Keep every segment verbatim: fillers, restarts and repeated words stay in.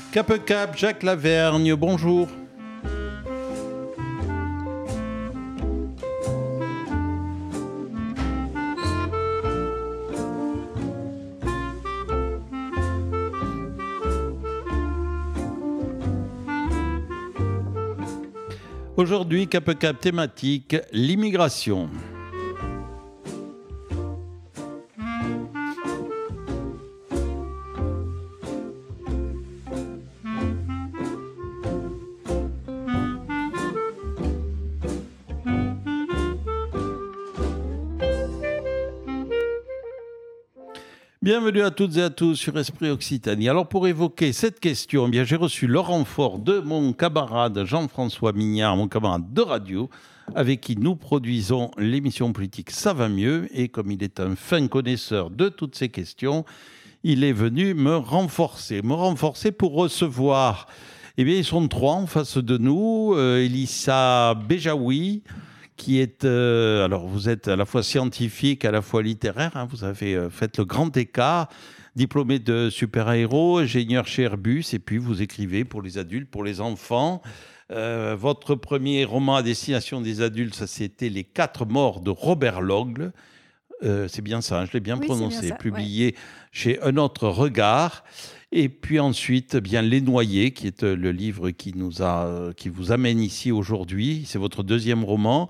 Cap Cap, Jacques Lavergne, bonjour. Aujourd'hui, Cap Cap thématique, l'immigration. Bienvenue à toutes et à tous sur Esprit Occitanie. Alors pour évoquer cette question, eh bien, j'ai reçu le renfort de mon camarade Jean-François Mignard, mon camarade de radio, avec qui nous produisons l'émission politique Ça va mieux. Et comme il est un fin connaisseur de toutes ces questions, il est venu me renforcer. Me renforcer pour recevoir, eh bien ils sont trois en face de nous. Euh, Elissa Bejaoui, qui est, euh, alors vous êtes à la fois scientifique, à la fois littéraire, hein, vous avez euh, fait le grand écart, diplômé de super-héros, ingénieur chez Airbus, et puis vous écrivez pour les adultes, pour les enfants. Euh, votre premier roman à destination des adultes, ça c'était Les Quatre Morts de Robert Logle. Euh, c'est bien ça, hein, je l'ai bien oui, prononcé, bien ça, publié ouais. chez Un Autre Regard. Et puis ensuite, eh bien Les Noyés, qui est le livre qui nous a, qui vous amène ici aujourd'hui. C'est votre deuxième roman,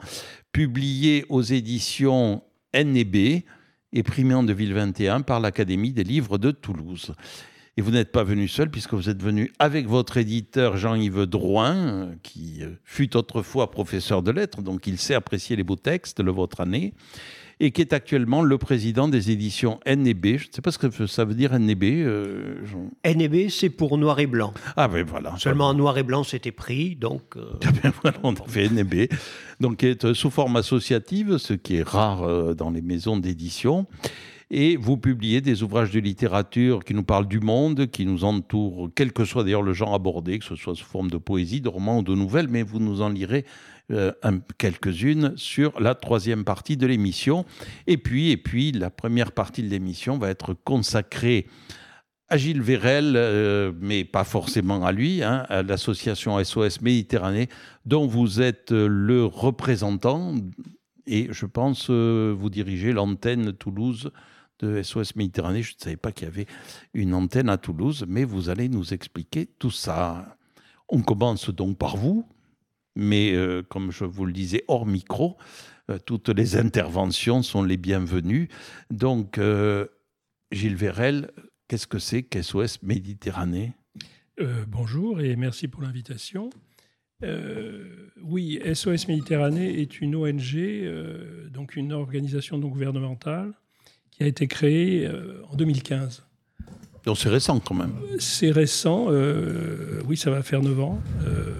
publié aux éditions N et B et primé en deux mille vingt et un par l'Académie des livres de Toulouse. Et vous n'êtes pas venu seul, puisque vous êtes venu avec votre éditeur Jean-Yves Drouin, qui fut autrefois professeur de lettres, donc il sait apprécier les beaux textes, le vôtre année, et qui est actuellement le président des éditions N et B. Je ne sais pas ce que ça veut dire N et B. Euh, Jean... N et B, c'est pour noir et blanc. Ah ben voilà. Seulement en noir et blanc, c'était pris, donc... Euh... Ah ben voilà, on a fait N et B, donc qui est sous forme associative, ce qui est rare dans les maisons d'édition. Et vous publiez des ouvrages de littérature qui nous parlent du monde, qui nous entourent, quel que soit d'ailleurs le genre abordé, que ce soit sous forme de poésie, de roman ou de nouvelles, mais vous nous en lirez euh, un, quelques-unes sur la troisième partie de l'émission. Et puis, et puis, la première partie de l'émission va être consacrée à Gilles Vérel, euh, mais pas forcément à lui, hein, à l'association S O S Méditerranée, dont vous êtes le représentant. Et je pense euh, vous dirigez l'antenne Toulouse de S O S Méditerranée. Je ne savais pas qu'il y avait une antenne à Toulouse, mais vous allez nous expliquer tout ça. On commence donc par vous, mais euh, comme je vous le disais hors micro, euh, toutes les interventions sont les bienvenues. Donc, euh, Gilles Vérel, qu'est-ce que c'est qu'S O S Méditerranée ? euh, Bonjour et merci pour l'invitation. Euh, oui, S O S Méditerranée est une O N G, euh, donc une organisation non gouvernementale, qui a été créée euh, en deux mille quinze. Donc c'est récent quand même. C'est récent, euh, oui, ça va faire neuf ans, euh,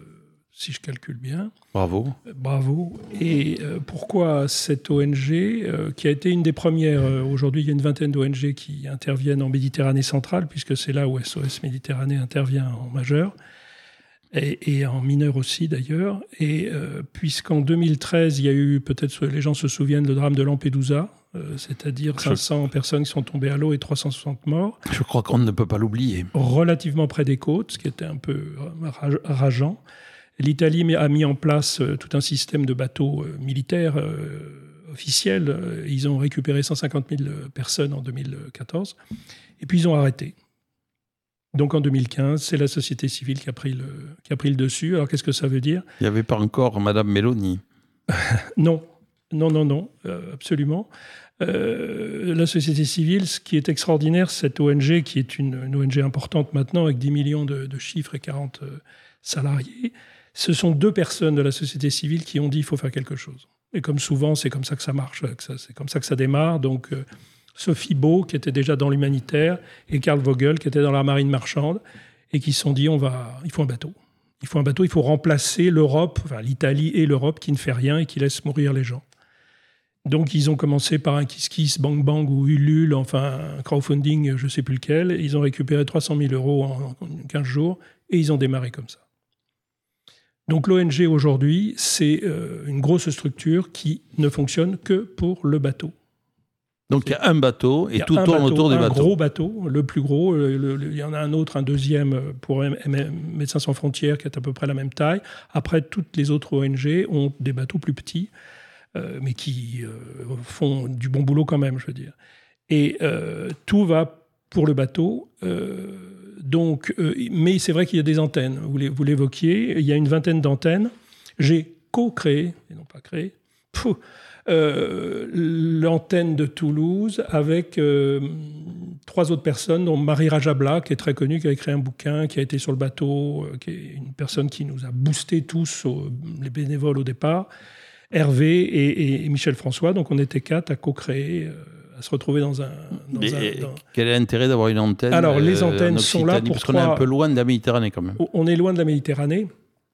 si je calcule bien. Bravo. Euh, bravo. Et euh, pourquoi cette O N G, euh, qui a été une des premières, euh, aujourd'hui il y a une vingtaine d'O N G qui interviennent en Méditerranée centrale, puisque c'est là où S O S Méditerranée intervient en majeur. Et, et en mineur aussi d'ailleurs, et euh, puisqu'en deux mille treize, il y a eu, peut-être les gens se souviennent, le drame de Lampedusa, euh, c'est-à-dire cinq cents personnes qui sont tombées à l'eau et trois cent soixante morts. Je crois qu'on ne peut pas l'oublier. Relativement près des côtes, ce qui était un peu rageant. L'Italie a mis en place euh, tout un système de bateaux euh, militaires euh, officiels. Ils ont récupéré cent cinquante mille personnes en deux mille quatorze, et puis ils ont arrêté. Donc en deux mille quinze, c'est la société civile qui a pris le, qui a pris le dessus. Alors qu'est-ce que ça veut dire ? Il n'y avait pas encore Madame Mélanie. Non, non, non, non, euh, absolument. Euh, la société civile, ce qui est extraordinaire, cette O N G, qui est une, une O N G importante maintenant, avec dix millions de, de chiffres et quarante euh, salariés, ce sont deux personnes de la société civile qui ont dit qu'il faut faire quelque chose. Et comme souvent, c'est comme ça que ça marche, c'est comme ça que ça démarre. Donc... Euh, Sophie Beau, qui était déjà dans l'humanitaire, et Karl Vogel, qui était dans la marine marchande, et qui se sont dit, on va, il faut un bateau. Il faut un bateau, il faut remplacer l'Europe, enfin l'Italie et l'Europe, qui ne fait rien et qui laisse mourir les gens. Donc ils ont commencé par un Kiss Kiss, Bang Bang ou Ulule, enfin un crowdfunding, je ne sais plus lequel. Ils ont récupéré trois cent mille euros en quinze jours, et ils ont démarré comme ça. Donc l'O N G aujourd'hui, c'est euh, une grosse structure qui ne fonctionne que pour le bateau. Donc il y a un bateau et tout tourne bateau, autour du un bateau. Un gros bateau, le plus gros. Le, le, le, il y en a un autre, un deuxième pour Médecins sans frontières qui est à peu près la même taille. Après, toutes les autres O N G ont des bateaux plus petits, euh, mais qui euh, font du bon boulot quand même, je veux dire. Et euh, tout va pour le bateau. Euh, donc, euh, mais c'est vrai qu'il y a des antennes. Vous, les, vous l'évoquiez, il y a une vingtaine d'antennes. J'ai co-créé, et non pas créé, pfff, Euh, l'antenne de Toulouse avec euh, trois autres personnes, dont Marie Rajabla, qui est très connue, qui a écrit un bouquin, qui a été sur le bateau, euh, qui est une personne qui nous a boosté tous, au, les bénévoles au départ, Hervé et, et Michel François. Donc on était quatre à co-créer, euh, à se retrouver dans un... Dans Mais un dans... Quel est l'intérêt d'avoir une antenne? Alors les antennes euh, sont là pour parce trois... qu'on est un peu loin de la Méditerranée quand même. On est loin de la Méditerranée.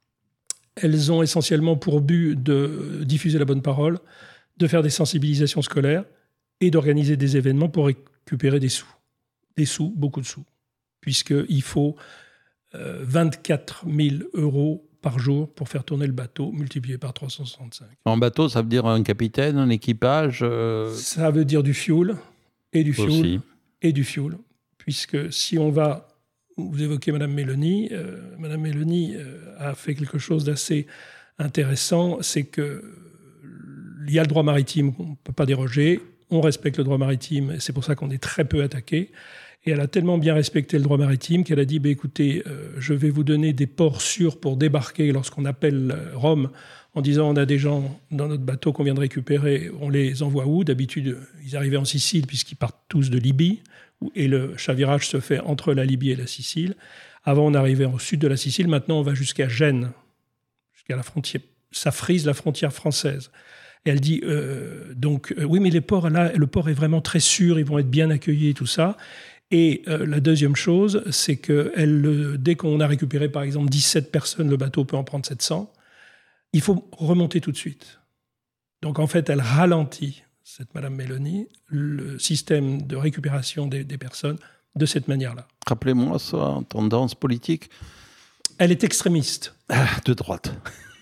Elles ont essentiellement pour but de diffuser la bonne parole, de faire des sensibilisations scolaires et d'organiser des événements pour récupérer des sous. Des sous, beaucoup de sous. Puisqu'il faut euh, vingt-quatre mille euros par jour pour faire tourner le bateau, multiplié par trois cent soixante-cinq. En bateau, ça veut dire un capitaine, un équipage euh... Ça veut dire du fuel, et du fuel, aussi. et du fuel. Puisque si on va... Vous évoquez Madame Mélanie. Euh, Madame Mélanie euh, a fait quelque chose d'assez intéressant, c'est que il y a le droit maritime qu'on ne peut pas déroger, on respecte le droit maritime, et c'est pour ça qu'on est très peu attaqué. Et elle a tellement bien respecté le droit maritime qu'elle a dit bah, « écoutez, euh, je vais vous donner des ports sûrs pour débarquer lorsqu'on appelle Rome en disant on a des gens dans notre bateau qu'on vient de récupérer, on les envoie où ?» D'habitude, ils arrivaient en Sicile puisqu'ils partent tous de Libye, et le chavirage se fait entre la Libye et la Sicile. Avant, on arrivait au sud de la Sicile, maintenant on va jusqu'à Gênes, jusqu'à la frontière. Ça frise la frontière française. Et elle dit, euh, donc, euh, oui, mais les ports, là, le port est vraiment très sûr, ils vont être bien accueillis et tout ça. Et euh, la deuxième chose, c'est que elle, dès qu'on a récupéré, par exemple, dix-sept personnes, le bateau peut en prendre sept cents, il faut remonter tout de suite. Donc, en fait, elle ralentit, cette Madame Mélanie, le système de récupération des, des personnes de cette manière-là. Rappelez-moi ça, tendance politique. Elle est extrémiste. Ah, de droite.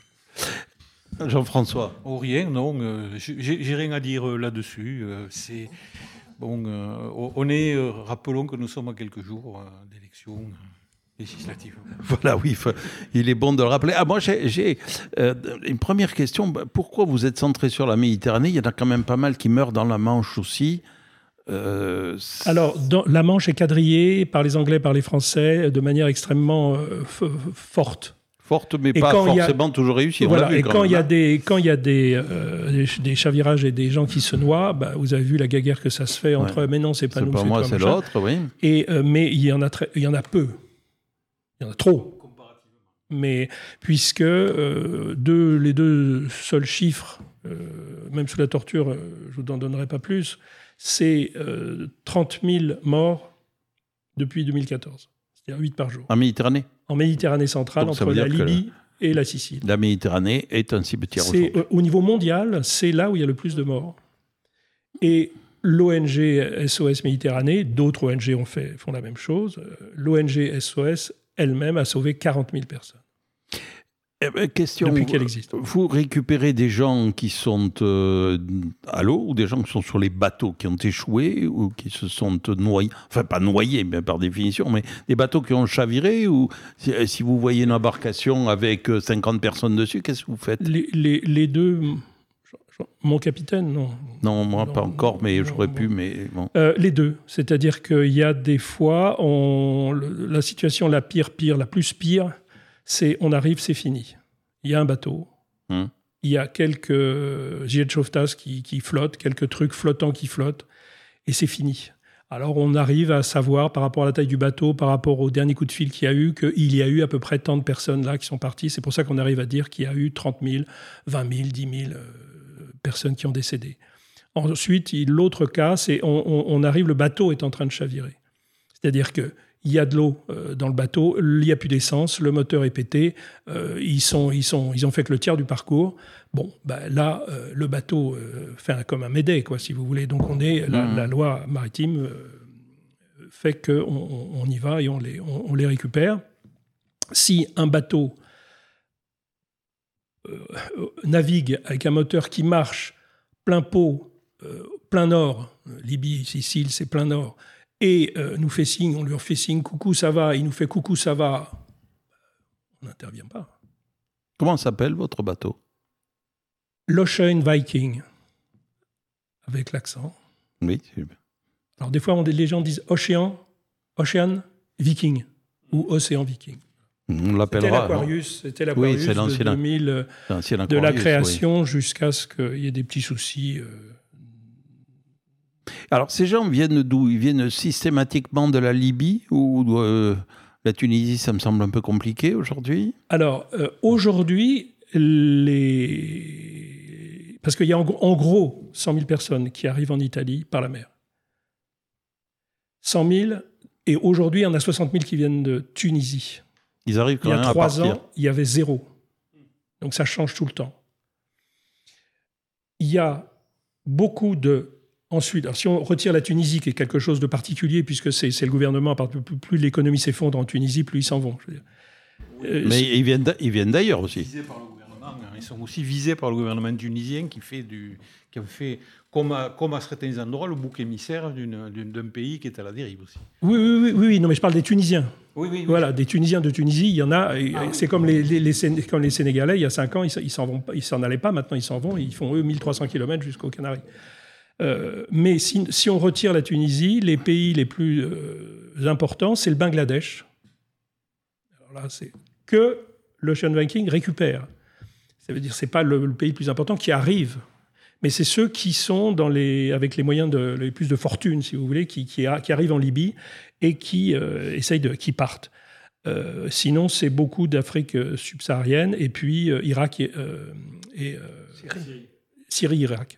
Jean-François. Oh, rien, non. Euh, j'ai, j'ai rien à dire euh, là-dessus. Euh, c'est bon. Euh, on est, euh, rappelons que nous sommes à quelques jours euh, d'élections euh, législatives. Voilà, oui, il est bon de le rappeler. Ah, moi, j'ai, j'ai euh, une première question. Pourquoi vous êtes centré sur la Méditerranée? Il y en a quand même pas mal qui meurent dans la Manche aussi. Euh, Alors, dans, la Manche est quadrillée par les Anglais, par les Français, de manière extrêmement euh, f- forte. Forte, mais et pas forcément a, toujours réussie. Voilà, et quand, quand il y a des, quand il y a des, euh, des, des chavirages et des gens qui se noient, bah, vous avez vu la guéguerre que ça se fait entre. Ouais. Mais non, c'est pas c'est nous, pas c'est moi, toi, c'est machin. l'autre, oui. Et euh, mais il y en a très, il y en a peu, il y en a trop. Mais puisque euh, deux, les deux seuls chiffres, euh, même sous la torture, euh, je vous en donnerai pas plus, c'est euh, trente mille morts depuis deux mille quatorze. C'est-à-dire huit par jour. En Méditerranée? En Méditerranée centrale, donc entre la Libye le... et la Sicile. La Méditerranée est un cimetière c'est, euh, Au niveau mondial, c'est là où il y a le plus de morts. Et l'O N G S O S Méditerranée, d'autres O N G ont fait, font la même chose. L'O N G S O S elle-même a sauvé quarante mille personnes. Eh ben, question, depuis qu'elle existe. Vous récupérez des gens qui sont euh, à l'eau ou des gens qui sont sur les bateaux qui ont échoué ou qui se sont noyés, enfin pas noyés mais par définition, mais des bateaux qui ont chaviré ou si, si vous voyez une embarcation avec cinquante personnes dessus, qu'est-ce que vous faites? les, les, les deux, mon capitaine, non. Non, moi non, pas encore, non, mais non, j'aurais bon. pu, mais bon. Euh, les deux, c'est-à-dire qu'il y a des fois, on, le, la situation la pire, pire, la plus pire, c'est on arrive, c'est fini. Il y a un bateau, hum. il y a quelques gilets de sauvetage qui, qui flottent, quelques trucs flottants qui flottent, et c'est fini. Alors on arrive à savoir, par rapport à la taille du bateau, par rapport au dernier coup de fil qu'il y a eu, qu'il y a eu à peu près tant de personnes là qui sont parties. C'est pour ça qu'on arrive à dire qu'il y a eu trente mille, vingt mille, dix mille euh, personnes qui ont décédé. Ensuite, l'autre cas, c'est on, on, on arrive, le bateau est en train de chavirer. C'est-à-dire que il y a de l'eau euh, dans le bateau, il n'y a plus d'essence, le moteur est pété, euh, ils, sont, ils, sont, ils ont fait que le tiers du parcours. Bon, bah, là, euh, le bateau euh, fait un, comme un Médée, quoi, si vous voulez. Donc, on est, la, mmh. la loi maritime euh, fait qu'on on, on y va et on les, on, on les récupère. Si un bateau euh, navigue avec un moteur qui marche plein pot, euh, plein nord, Libye, Sicile, c'est plein nord, et euh, nous fait signe, on lui fait signe, coucou, ça va, il nous fait coucou, ça va, on n'intervient pas. Comment s'appelle votre bateau? L'Ocean Viking, avec l'accent. Oui, c'est bien. Alors des fois, on, les gens disent Ocean, Ocean Viking, ou Océan Viking. On l'appellera. C'était l'Aquarius, c'était l'Aquarius oui, c'est de deux mille, Aquarius, de la création oui. jusqu'à ce qu'il y ait des petits soucis. Euh... Alors, ces gens viennent d'où? Ils viennent systématiquement de la Libye ou euh, la Tunisie? Ça me semble un peu compliqué aujourd'hui. Alors, euh, aujourd'hui, les... parce qu'il y a en, en gros cent mille personnes qui arrivent en Italie par la mer. cent mille, et aujourd'hui, il y en a soixante mille qui viennent de Tunisie. Ils arrivent quand il y même a trois à partir. ans, il y avait zéro. Donc ça change tout le temps. Il y a beaucoup de... Ensuite, alors si on retire la Tunisie, qui est quelque chose de particulier, puisque c'est, c'est le gouvernement, plus l'économie s'effondre en Tunisie, plus ils s'en vont. Je veux dire. Euh, Mais ils viennent, ils viennent d'ailleurs aussi. Ils sont aussi visés par le gouvernement tunisien qui, fait du, qui a fait, comme à, comme à certains endroits, le bouc émissaire d'une, d'une, d'un pays qui est à la dérive aussi. Oui, oui, oui, oui, non, mais je parle des Tunisiens. Oui, oui, oui. Voilà, des Tunisiens de Tunisie, il y en a. Et, ah, c'est oui. comme, les, les, les, comme les Sénégalais, il y a cinq ans, ils ne s'en, vont, ils s'en allaient pas, maintenant ils s'en vont, ils font eux mille trois cents kilomètres jusqu'aux Canaries. Euh, mais si, si on retire la Tunisie, les pays les plus euh, importants, c'est le Bangladesh. Alors là, c'est que l'Ocean Viking récupère. Ça veut dire que ce n'est pas le, le pays le plus important qui arrive, mais c'est ceux qui sont dans les, avec les moyens de les plus de fortune, si vous voulez, qui, qui, a, qui arrivent en Libye et qui euh, essayent de, qui partent. Euh, sinon, c'est beaucoup d'Afrique subsaharienne et puis euh, Irak et, euh, et euh, Syrie. Syrie, Irak.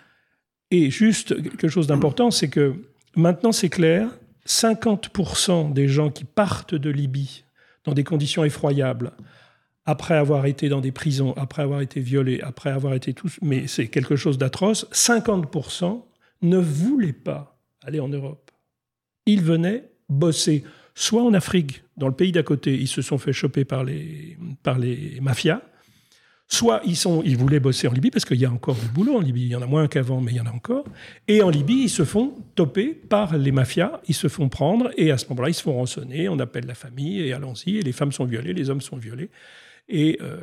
Et juste quelque chose d'important, c'est que maintenant c'est clair, cinquante pour cent des gens qui partent de Libye dans des conditions effroyables, après avoir été dans des prisons, après avoir été violés, après avoir été tous... Mais c'est quelque chose d'atroce. cinquante pour cent ne voulaient pas aller en Europe. Ils venaient bosser, soit en Afrique, dans le pays d'à côté, ils se sont fait choper par les, par les mafias, soit ils, sont, ils voulaient bosser en Libye, parce qu'il y a encore du boulot en Libye, il y en a moins qu'avant, mais il y en a encore. Et en Libye, ils se font toper par les mafias, ils se font prendre, et à ce moment-là, ils se font rançonner, on appelle la famille, et allons-y, et les femmes sont violées, les hommes sont violés. Et euh,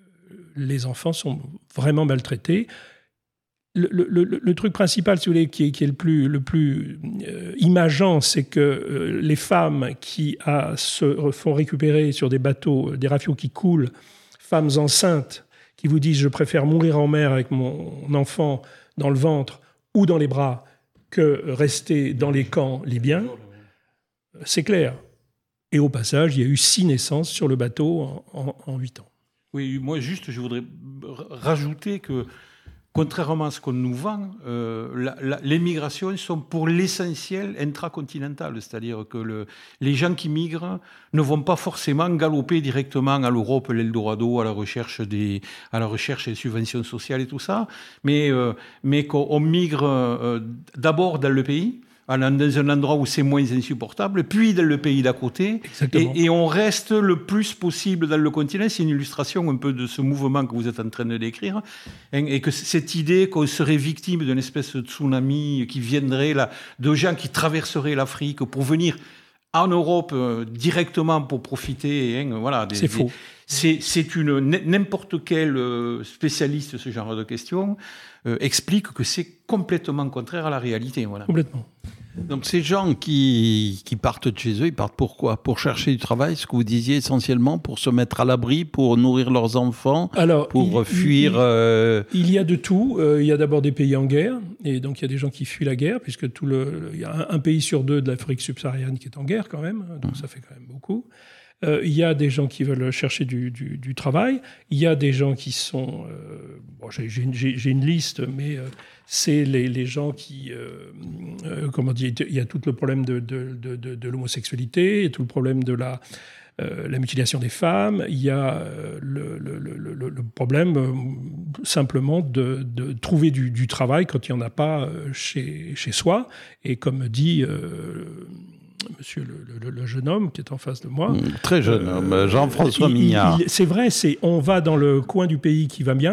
les enfants sont vraiment maltraités. Le, le, le, le truc principal, si vous voulez, qui est, qui est le plus, le plus euh, imageant, c'est que euh, les femmes qui a, se font récupérer sur des bateaux, des rafiaux qui coulent, femmes enceintes qui vous disent « je préfère mourir en mer avec mon enfant dans le ventre ou dans les bras que rester dans les camps libyens », c'est clair. Et au passage, il y a eu six naissances sur le bateau en huit ans. Oui, moi juste, je voudrais rajouter que, contrairement à ce qu'on nous vend, euh, la, la, les migrations sont pour l'essentiel intracontinentales. C'est-à-dire que le, les gens qui migrent ne vont pas forcément galoper directement à l'Europe, l'Eldorado, à la recherche des, à la recherche des subventions sociales et tout ça, mais, euh, mais qu'on migre euh, d'abord dans le pays, dans un endroit où c'est moins insupportable, puis dans le pays d'à côté, et, et on reste le plus possible dans le continent. C'est une illustration un peu de ce mouvement que vous êtes en train de décrire, hein, et que cette idée qu'on serait victime d'une espèce de tsunami qui viendrait là, de gens qui traverseraient l'Afrique pour venir en Europe euh, directement pour profiter. Hein, voilà, des, c'est faux. Des, c'est, c'est une, n'importe quel spécialiste de ce genre de questions euh, explique que c'est complètement contraire à la réalité. Voilà. Complètement. Donc ces gens qui, qui partent de chez eux, ils partent pourquoi? Pour chercher du travail, ce que vous disiez essentiellement, pour se mettre à l'abri, pour nourrir leurs enfants, Alors, pour il, fuir... Il, euh... il y a de tout. Euh, il y a d'abord des pays en guerre, et donc il y a des gens qui fuient la guerre, puisque tout le, il y a un, un pays sur deux de l'Afrique subsaharienne qui est en guerre quand même, donc mmh. ça fait quand même beaucoup. Euh, il y a des gens qui veulent chercher du, du, du travail. Il y a des gens qui sont... Euh, bon, j'ai, j'ai, j'ai, j'ai une liste, mais euh, c'est les, les gens qui... Euh, euh, comment dire, il y a tout le problème de, de, de, de, de l'homosexualité, et tout le problème de la, euh, la mutilation des femmes. Il y a euh, le, le, le, le, le problème euh, simplement de, de trouver du, du travail quand il n'y en a pas euh, chez, chez soi. Et comme dit... Euh, Monsieur le, le, le jeune homme qui est en face de moi. Mmh, très jeune homme, euh, Jean-François il, Mignard. Il, il, c'est vrai, c'est, on va dans le coin du pays qui va bien,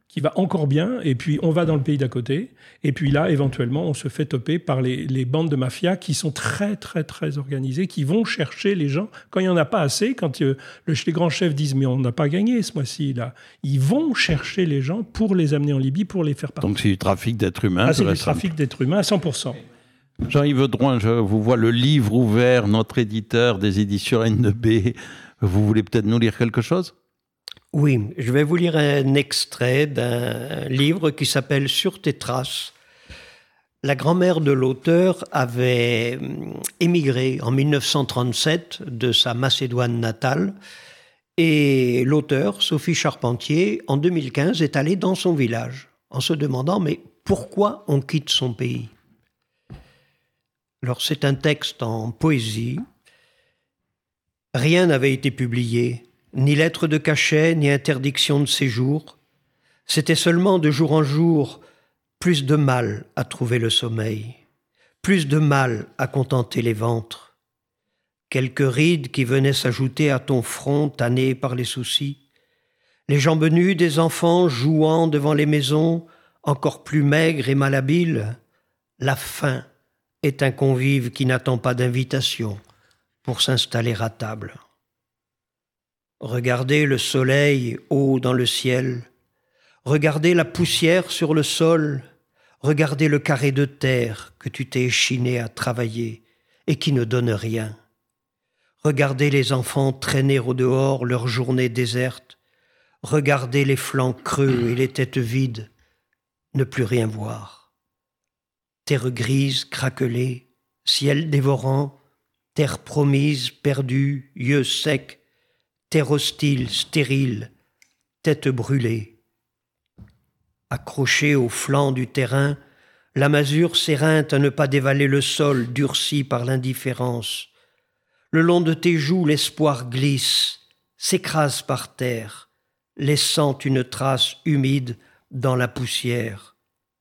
qui va encore bien, et puis on va dans le pays d'à côté, et puis là, éventuellement, on se fait toper par les, les bandes de mafia qui sont très, très, très organisées, qui vont chercher les gens. Quand il n'y en a pas assez, quand euh, le, les grands chefs disent « mais on n'a pas gagné ce mois-ci », là, ils vont chercher les gens pour les amener en Libye, pour les faire partir. Donc c'est du trafic d'êtres humains. Ah, c'est du trafic d'êtres humains à cent pour cent. Jean-Yves Drouin, je vous vois le livre ouvert, notre éditeur des éditions N B. Vous voulez peut-être nous lire quelque chose ? Oui, je vais vous lire un extrait d'un livre qui s'appelle « Sur tes traces ». La grand-mère de l'auteur avait émigré en mille neuf cent trente-sept de sa Macédoine natale et l'auteur, Sophie Charpentier, en deux mille quinze, est allée dans son village en se demandant « mais pourquoi on quitte son pays ?» Alors c'est un texte en poésie. Rien n'avait été publié. Ni lettre de cachet, ni interdiction de séjour. C'était seulement de jour en jour plus de mal à trouver le sommeil, plus de mal à contenter les ventres. Quelques rides qui venaient s'ajouter à ton front tanné par les soucis. Les jambes nues des enfants jouant devant les maisons, encore plus maigres et malhabiles. La faim est un convive qui n'attend pas d'invitation pour s'installer à table. Regardez le soleil haut dans le ciel, regardez la poussière sur le sol, regardez le carré de terre que tu t'es échiné à travailler et qui ne donne rien. Regardez les enfants traîner au dehors leur journée déserte, regardez les flancs creux et les têtes vides, ne plus rien voir. Terre grise, craquelée, ciel dévorant, terre promise, perdue, yeux secs, terre hostile, stérile, tête brûlée. Accrochée au flanc du terrain, la masure s'éreinte à ne pas dévaler le sol durci par l'indifférence. Le long de tes joues, l'espoir glisse, s'écrase par terre, laissant une trace humide dans la poussière.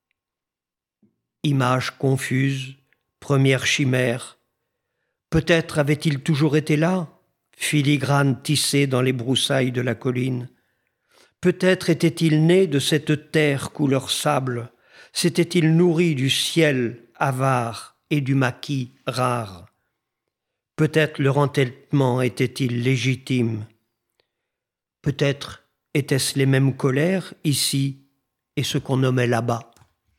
Image confuse, première chimère. Peut-être avait-il toujours été là, filigrane tissée dans les broussailles de la colline. Peut-être était-il né de cette terre couleur sable, s'était-il nourri du ciel avare et du maquis rare. Peut-être leur entêtement était-il légitime. Peut-être étaient-ce les mêmes colères ici et ce qu'on nommait là-bas.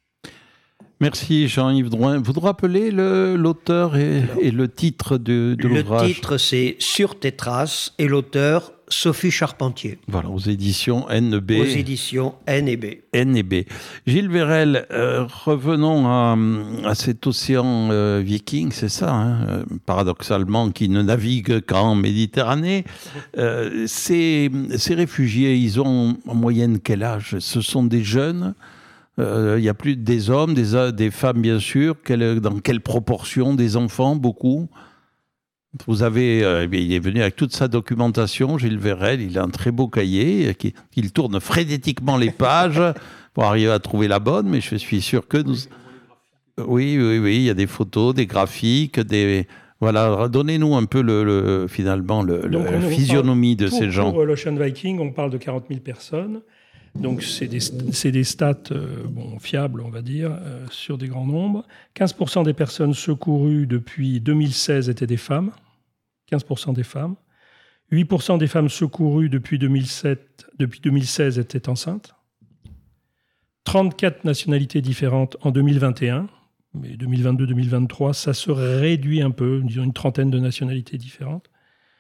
Merci Jean-Yves Drouin. Vous nous rappelez le, l'auteur et, et le titre de, de l'ouvrage ? Le titre, c'est « Sur tes traces » et l'auteur, Sophie Charpentier. Voilà, aux éditions N B. Aux éditions N B. N B. Gilles Vérel, euh, revenons à, à cet océan euh, viking, c'est ça, hein, euh, paradoxalement, qui ne navigue qu'en Méditerranée. Euh, ces, ces réfugiés, ils ont en moyenne quel âge ? Ce sont des jeunes ? Il euh, y a plus des hommes, des, des femmes bien sûr. Quelle, dans quelle proportion ? Des enfants, beaucoup ? Vous avez, euh, il est venu avec toute sa documentation, Gilles Vérel, il a un très beau cahier, qui, il tourne frénétiquement les pages pour arriver à trouver la bonne, mais je suis sûr que nous... Oui, oui, oui, il y a des photos, des graphiques, des... Voilà, donnez-nous un peu le, le, finalement le, Donc, la on, physionomie on de pour, ces gens. Pour l'Ocean Viking, on parle de quarante mille personnes. Donc, c'est des, c'est des stats euh, bon, fiables, on va dire, euh, sur des grands nombres. quinze pour cent des personnes secourues depuis deux mille seize étaient des femmes. quinze pour cent des femmes. huit pour cent des femmes secourues depuis deux mille sept, depuis deux mille seize étaient enceintes. trente-quatre nationalités différentes en deux mille vingt et un. Mais deux mille vingt-deux deux mille vingt-trois, ça se réduit un peu, disons une trentaine de nationalités différentes.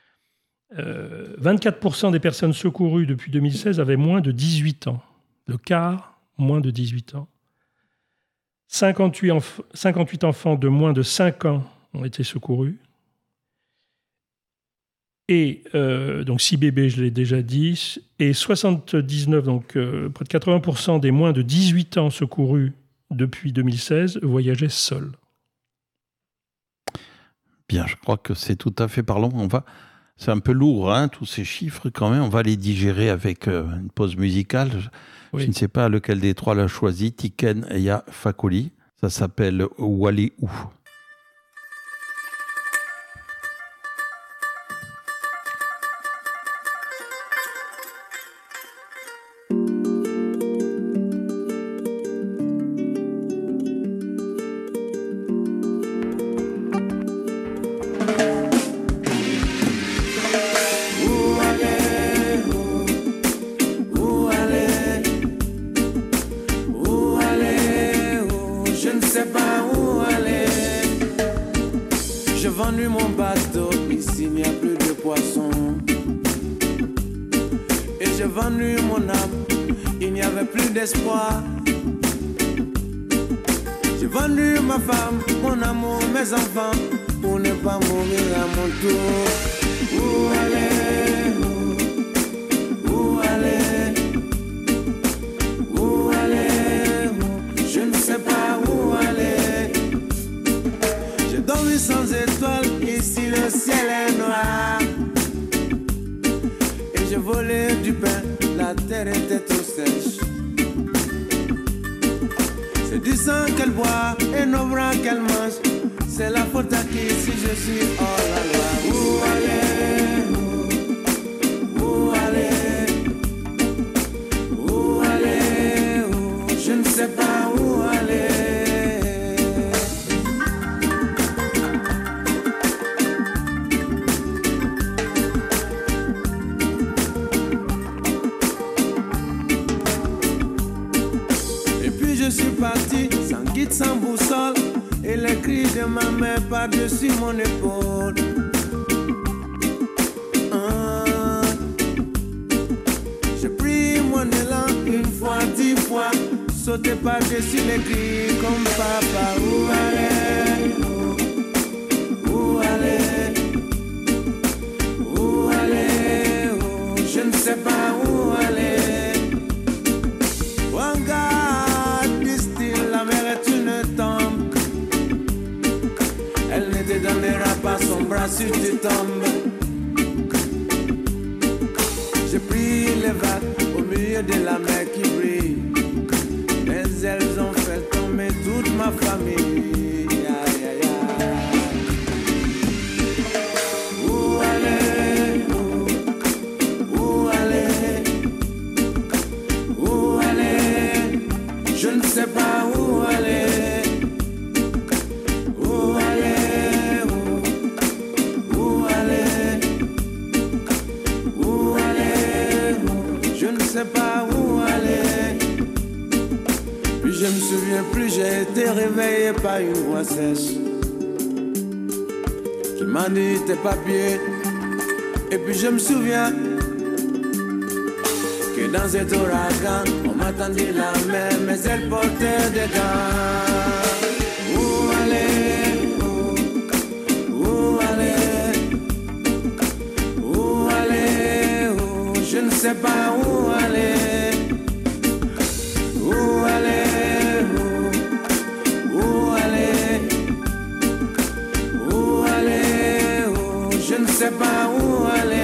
Euh, vingt-quatre pour cent des personnes secourues depuis deux mille seize avaient moins de dix-huit ans. Le quart, moins de dix-huit ans. cinquante-huit, enf- cinquante-huit enfants de moins de cinq ans ont été secourus. Et euh, donc six bébés, je l'ai déjà dit. Et soixante-dix-neuf, donc euh, près de quatre-vingts pour cent des moins de dix-huit ans secourus depuis deux mille seize voyageaient seuls. Bien, je crois que c'est tout à fait parlant. On va... C'est un peu lourd, hein, tous ces chiffres quand même. On va les digérer avec euh, une pause musicale. Je, oui. je ne sais pas lequel des trois l'a choisi. Tiken Ya Fakoli. Ça s'appelle Wali Ou. vendu mon âme, il n'y avait plus d'espoir. J'ai vendu ma femme, mon amour, mes enfants, pour ne pas mourir à mon tour. Où aller, où, où aller, où aller, où, je ne sais pas où aller. J'ai dormi sans étoiles, ici le ciel est noir. Et je volais du pain, la terre était trop sèche. C'est du sang qu'elle boit et nos bras qu'elle mange. C'est la faute à qui si je suis hors la loi. Où aller, où, où aller, où aller, où, je ne sais pas où aller. Et puis je suis parti sans guide, sans boussole, et les cris de ma mère par-dessus mon épaule. Ah. J'ai pris mon élan une fois, dix fois, sauté par-dessus les cris comme papa. Où aller, où, où aller, où aller, où, je ne sais pas où aller. Regarde, disent-ils, la mer est une tombe. Elle ne te donnera pas son bras si tu tombes. J'ai pris les vagues au milieu de la mer qui brille, mais elles ont fait tomber toute ma famille. Aïe, aïe, aïe. Où aller, où, où aller, où aller, je ne sais pas où aller. Où aller, où, où aller, où aller, où, je ne sais pas où aller. Puis je me souviens plus, j'ai été réveillé par une voix sèche qui m'a dit tes papiers. Et puis je me souviens que dans cet ouragan, on m'a tendu la main, mais elle portait des gants. Où aller, où, où aller, où aller, où, je ne sais pas où aller. Où aller, où, où aller, où aller, où, je ne sais pas où aller.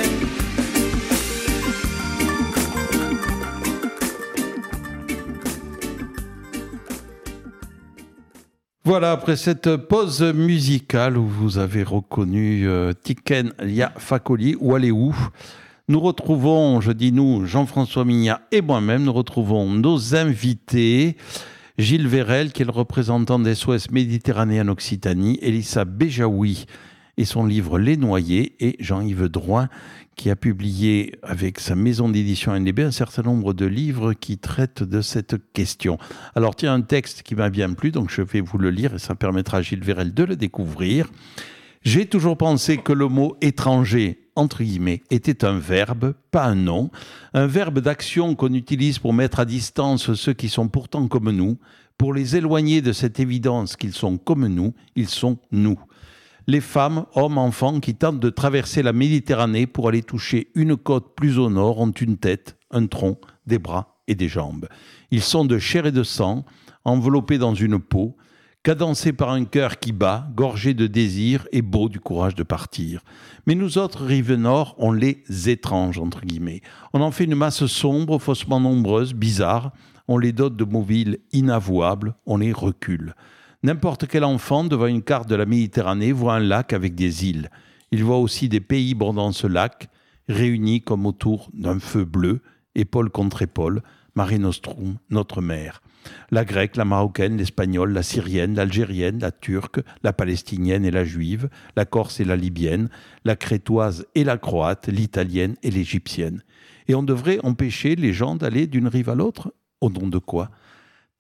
Voilà, après cette pause musicale où vous avez reconnu euh, Tiken Lia Fakoly, où allez où, nous retrouvons, je dis nous, Jean-François Mignat et moi-même, nous retrouvons nos invités, Gilles Vérel, qui est le représentant d'S O S Méditerranée en Occitanie, Elissa Bejaoui et son livre Les Noyés, et Jean-Yves Drouin, qui a publié avec sa maison d'édition N D B un certain nombre de livres qui traitent de cette question. Alors, tiens, un texte qui m'a bien plu, donc je vais vous le lire et ça permettra à Gilles Vérel de le découvrir. « J'ai toujours pensé que le mot « étranger » entre guillemets, était un verbe, pas un nom, un verbe d'action qu'on utilise pour mettre à distance ceux qui sont pourtant comme nous, pour les éloigner de cette évidence qu'ils sont comme nous, ils sont nous. Les femmes, hommes, enfants qui tentent de traverser la Méditerranée pour aller toucher une côte plus au nord ont une tête, un tronc, des bras et des jambes. Ils sont de chair et de sang, enveloppés dans une peau, cadencés par un cœur qui bat, gorgé de désir et beau du courage de partir. Mais nous autres, rives nord, on les étranges, entre guillemets. On en fait une masse sombre, faussement nombreuse, bizarre. On les dote de mots vils inavouables, on les recule. N'importe quel enfant, devant une carte de la Méditerranée, voit un lac avec des îles. Il voit aussi des pays bordant ce lac, réunis comme autour d'un feu bleu, épaule contre épaule, Mare Nostrum, notre mère. La grecque, la marocaine, l'espagnole, la syrienne, l'algérienne, la turque, la palestinienne et la juive, la corse et la libyenne, la crétoise et la croate, l'italienne et l'égyptienne. Et on devrait empêcher les gens d'aller d'une rive à l'autre? Au nom de quoi?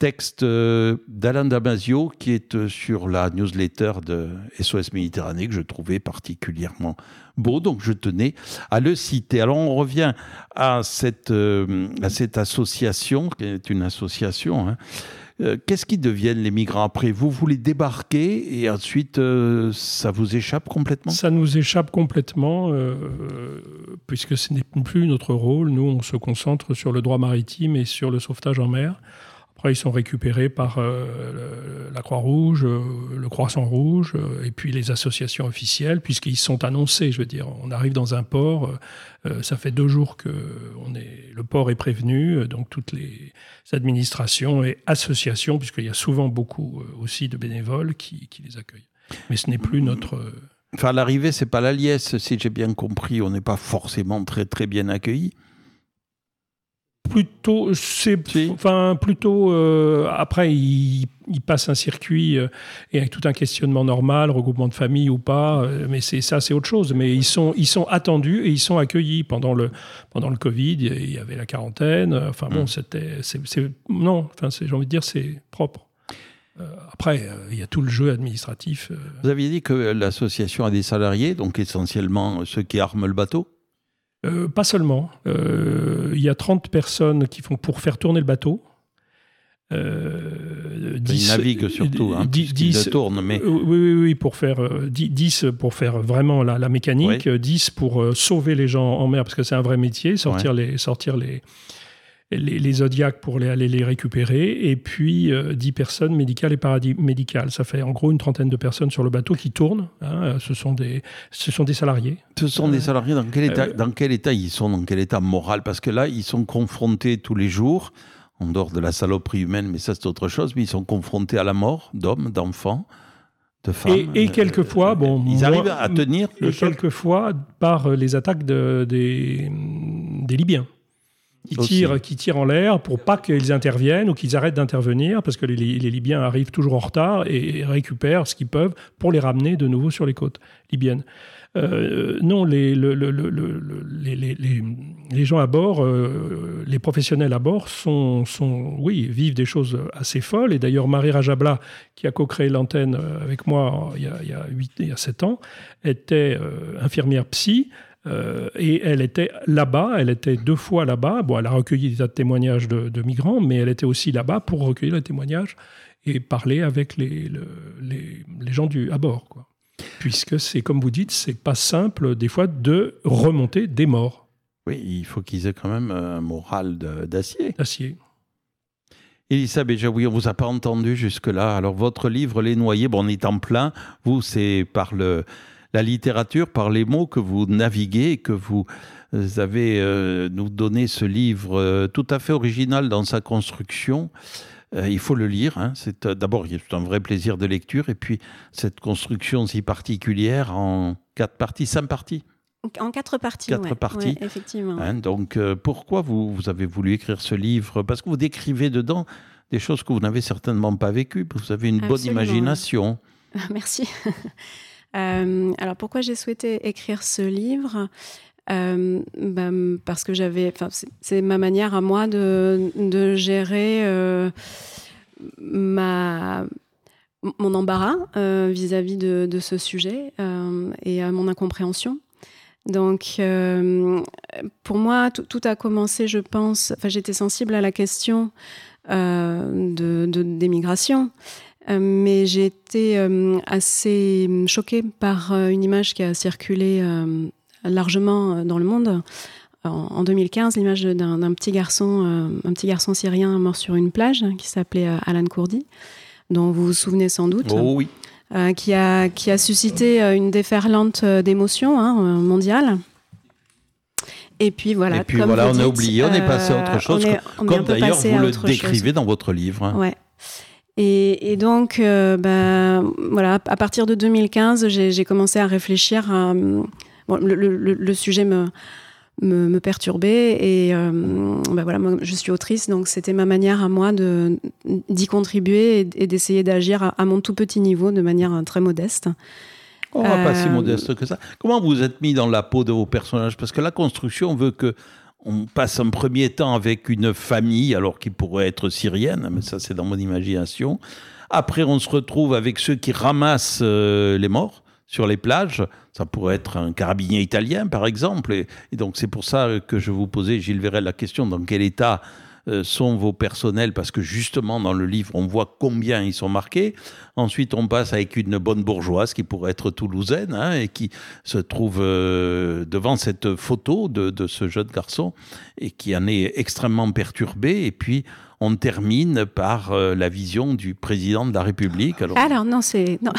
texte euh, d'Alain Damasio qui est euh, sur la newsletter de S O S Méditerranée que je trouvais particulièrement beau, donc je tenais à le citer. Alors on revient à cette, euh, à cette association, qui est une association, hein. Euh, qu'est-ce qu'ils deviennent les migrants après? Vous voulez débarquer et ensuite euh, ça vous échappe complètement? Ça nous échappe complètement euh, puisque ce n'est plus notre rôle. Nous, on se concentre sur le droit maritime et sur le sauvetage en mer. Après, ils sont récupérés par euh, le, la Croix-Rouge, euh, le Croissant-Rouge, euh, et puis les associations officielles, puisqu'ils sont annoncés. Je veux dire, on arrive dans un port, euh, ça fait deux jours que on est, le port est prévenu, euh, donc toutes les administrations et associations, puisqu'il y a souvent beaucoup euh, aussi de bénévoles qui, qui les accueillent. Mais ce n'est plus notre... Euh... Enfin, à l'arrivée, c'est pas la liesse, si j'ai bien compris. On n'est pas forcément très, très bien accueillis. Plutôt, c'est, si. enfin, plutôt euh, après, il, il passe un circuit euh, et avec tout un questionnement normal, regroupement de famille ou pas, euh, mais c'est, ça, c'est autre chose. Mais ils sont, ils sont attendus et ils sont accueillis. Pendant le, pendant le Covid, il y avait la quarantaine. Enfin bon, mmh. c'était, c'est, c'est, non, enfin, c'est, j'ai envie de dire, c'est propre. Euh, après, euh, il y a tout le jeu administratif. Euh. Vous aviez dit que l'association a des salariés, donc essentiellement ceux qui arment le bateau? Euh, pas seulement. Euh, il y a trente personnes qui font pour faire tourner le bateau. Euh, dix, ils naviguent surtout, hein, dix, dix, ils tournent, mais... Euh, oui, oui, oui, pour faire, euh, dix pour faire vraiment la, la mécanique, oui. dix pour euh, sauver les gens en mer, parce que c'est un vrai métier, sortir, ouais. les, sortir les, les, les Zodiacs pour les, aller les récupérer, et puis euh, dix personnes médicales et paramédicales. Ça fait en gros une trentaine de personnes sur le bateau qui tournent. Hein, ce, sont des, ce sont des salariés. Ce sont des salariés. Dans quel état, euh, dans quel état ils sont? Dans quel état moral? Parce que là, ils sont confrontés tous les jours, en dehors de la saloperie humaine, mais ça c'est autre chose, mais ils sont confrontés à la mort d'hommes, d'enfants, de femmes. Et, et quelquefois, bon... Ils moi, arrivent à tenir le Et choc. quelquefois, par les attaques de, des, des Libyens. Qui tirent, qui tirent en l'air pour pas qu'ils interviennent ou qu'ils arrêtent d'intervenir, parce que les, les Libyens arrivent toujours en retard et récupèrent ce qu'ils peuvent pour les ramener de nouveau sur les côtes libyennes. Euh, non, les, le, le, le, les, les, les, les gens à bord, euh, les professionnels à bord, sont, sont, oui, vivent des choses assez folles. Et d'ailleurs, Marie Rajabla, qui a co-créé l'antenne avec moi il y a, il y a, huit, il y a sept ans, était euh, infirmière psy. Euh, et elle était là-bas, elle était deux fois là-bas. Bon, elle a recueilli des tas de témoignages de, de migrants, mais elle était aussi là-bas pour recueillir les témoignages et parler avec les, le, les, les gens du, à bord, quoi. Puisque c'est, comme vous dites, c'est pas simple des fois de remonter des morts. Oui, il faut qu'ils aient quand même un moral de, d'acier. D'acier. Elissa Bejaoui, on ne vous a pas entendu jusque-là. Alors, votre livre, Les Noyés, bon, on est en plein. Vous, c'est par le... la littérature, par les mots que vous naviguez, que vous avez euh, nous donné ce livre euh, tout à fait original dans sa construction. Euh, il faut le lire. Hein. C'est, euh, d'abord, c'est un vrai plaisir de lecture. Et puis, cette construction si particulière en quatre parties, cinq parties. En quatre parties, Quatre ouais. parties. Ouais, effectivement. Hein, donc, euh, pourquoi vous, vous avez voulu écrire ce livre? Parce que vous décrivez dedans des choses que vous n'avez certainement pas vécues. Vous avez une Absolument. bonne imagination. Merci. Euh, alors pourquoi j'ai souhaité écrire ce livre? euh, ben, Parce que j'avais, c'est, c'est ma manière à moi de, de gérer euh, ma, mon embarras euh, vis-à-vis de, de ce sujet euh, et à mon incompréhension. Donc euh, pour moi, tout, tout a commencé, je pense, enfin, j'étais sensible à la question euh, de, de, des migrations. Euh, mais j'ai été euh, assez choquée par euh, une image qui a circulé euh, largement dans le monde. En, en deux mille quinze, l'image d'un, d'un petit garçon, euh, un petit garçon syrien mort sur une plage qui s'appelait euh, Alan Kurdi, dont vous vous souvenez sans doute. Oh oui. Euh, qui a qui a suscité euh, une déferlante d'émotions hein, mondiale. Et puis voilà. Et puis comme voilà, on dites, a oublié, on est passé à autre chose, on est, on comme d'ailleurs vous le décrivez chose. dans votre livre. Hein. Ouais. Et, et donc, euh, ben, voilà, à partir de deux mille quinze, j'ai, j'ai commencé à réfléchir. À, bon, le, le, le sujet me, me, me perturbait et euh, ben voilà, moi, je suis autrice, donc c'était ma manière à moi de, d'y contribuer et, et d'essayer d'agir à, à mon tout petit niveau de manière très modeste. On ne va euh, pas si modeste que ça. Comment vous êtes mis dans la peau de vos personnages? Parce que la construction veut que on passe un premier temps avec une famille, alors qui pourrait être syrienne, mais ça c'est dans mon imagination. Après, on se retrouve avec ceux qui ramassent euh, les morts sur les plages. Ça pourrait être un carabinier italien, par exemple. Et, et donc, c'est pour ça que je vous posais, Gilles Verrel, la question, dans quel état euh, sont vos personnels? Parce que justement, dans le livre, on voit combien ils sont marqués. Ensuite, on passe avec une bonne bourgeoise qui pourrait être toulousaine hein, et qui se trouve euh, devant cette photo de, de ce jeune garçon et qui en est extrêmement perturbé. Et puis, on termine par euh, la vision du président de la République. Alors, Alors non, c'est non.